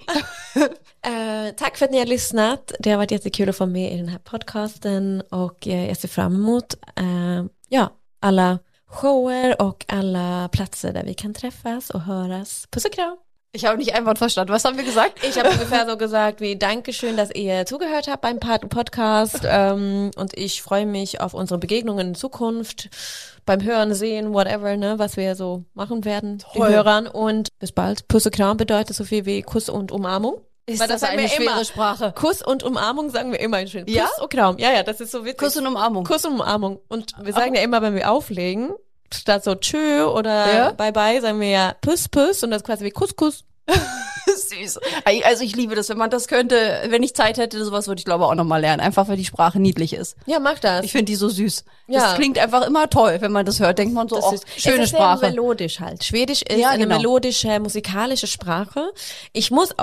tack för att ni har lyssnat. Det har varit jättekul att få med i den här podcasten och jag ser fram emot alla shower och alla Plätze, där vi kan träffas och höras. Puss och kram. Ich habe nicht ein Wort verstanden. Was haben wir gesagt? Ich habe ungefähr so gesagt wie Dankeschön, dass ihr zugehört habt beim Podcast und ich freue mich auf unsere Begegnungen in Zukunft, beim Hören, Sehen, whatever, ne, was wir so machen werden, die Hörern und bis bald. Puss und Kram bedeutet so viel wie Kuss und Umarmung. Ist das eine schwere Sprache? Kuss und Umarmung sagen wir immer in schön. Ja? Kuss und Kram. Ja, das ist so witzig. Kuss und Umarmung. Kuss und Umarmung. Und wir sagen ja immer, wenn wir auflegen, statt so tschö oder bye bye, sagen wir ja Puss, Puss und das ist quasi wie Kuss, Kuss. Süß. süß. Also ich liebe das, wenn man das könnte, wenn ich Zeit hätte, sowas würde ich glaube auch nochmal lernen, einfach weil die Sprache niedlich ist. Ja, mach das. Ich finde die so süß. Ja. Das klingt einfach immer toll, wenn man das hört, denkt man so, Das oh, ist, schöne es ist Sprache. sehr melodisch halt. Schwedisch ist Ja, eine genau. melodische, musikalische Sprache. Ich muss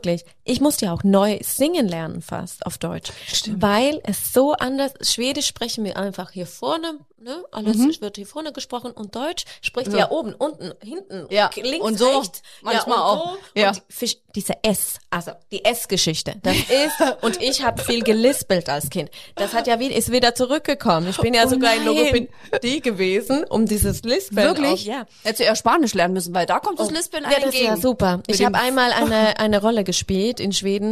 ja auch neu singen lernen fast auf Deutsch. Stimmt. Weil es so anders, Schwedisch sprechen wir einfach hier vorne, ne? Alles wird hier vorne gesprochen und Deutsch spricht ja oben, unten, hinten, Ja. links, Und so, rechts. manchmal und auch. So. Ja. Und diese also die S-Geschichte, das ist, und ich habe viel gelispelt als Kind. Das ist wieder zurückgekommen. Ich bin ja sogar in Logopädie gewesen, um dieses Lispeln. Wirklich? Ja. Hättest du eher Spanisch lernen müssen, weil da kommt das Lispeln Ja, das ist entgegen. ja super. Mit Ich dem habe einmal eine Rolle gespielt in Schweden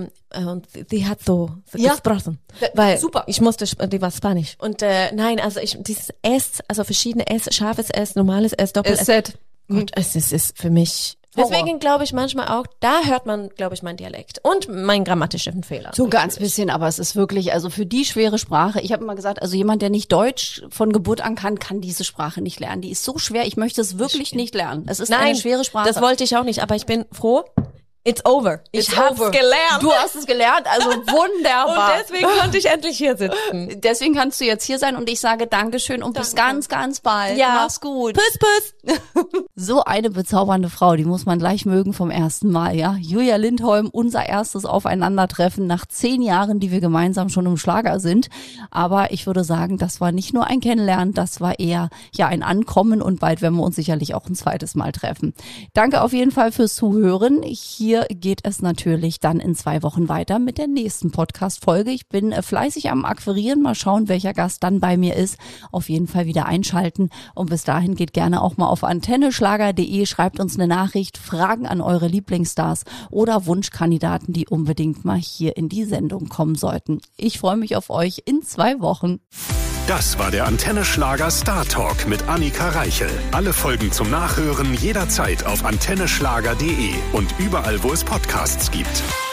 und die hat so gesprochen. Weil super. ich musste, die war Spanisch. Und nein, also dieses S, also verschiedene S, scharfes S, normales S, Doppel-S. SZ. Gott, es ist für mich... Horror. Deswegen glaube ich manchmal auch, da hört man, glaube ich, meinen Dialekt und meinen grammatischen Fehler. So ein ganz bisschen, aber es ist wirklich, also für die schwere Sprache, ich habe immer gesagt, also jemand, der nicht Deutsch von Geburt an kann diese Sprache nicht lernen. Die ist so schwer, ich möchte es wirklich nicht lernen. Es ist eine schwere Sprache. Das wollte ich auch nicht, aber ich bin froh. It's over. Ich hab's gelernt. Du hast es gelernt, also wunderbar. Und deswegen konnte ich endlich hier sitzen. Deswegen kannst du jetzt hier sein und ich sage Dankeschön und bis ganz, ganz bald. Ja. Mach's gut. Puss, puss. So eine bezaubernde Frau, die muss man gleich mögen vom ersten Mal, ja. Julia Lindholm, unser erstes Aufeinandertreffen nach 10 Jahren, die wir gemeinsam schon im Schlager sind. Aber ich würde sagen, das war nicht nur ein Kennenlernen, das war eher ja ein Ankommen und bald werden wir uns sicherlich auch ein zweites Mal treffen. Danke auf jeden Fall fürs Zuhören. Hier geht es natürlich dann in 2 Wochen weiter mit der nächsten Podcast-Folge. Ich bin fleißig am Akquirieren. Mal schauen, welcher Gast dann bei mir ist. Auf jeden Fall wieder einschalten. Und bis dahin geht gerne auch mal auf antenneschlager.de, schreibt uns eine Nachricht, Fragen an eure Lieblingsstars oder Wunschkandidaten, die unbedingt mal hier in die Sendung kommen sollten. Ich freue mich auf euch in 2 Wochen. Das war der Antenne Schlager Star Talk mit Annika Reichel. Alle Folgen zum Nachhören jederzeit auf antenneschlager.de und überall, wo es Podcasts gibt.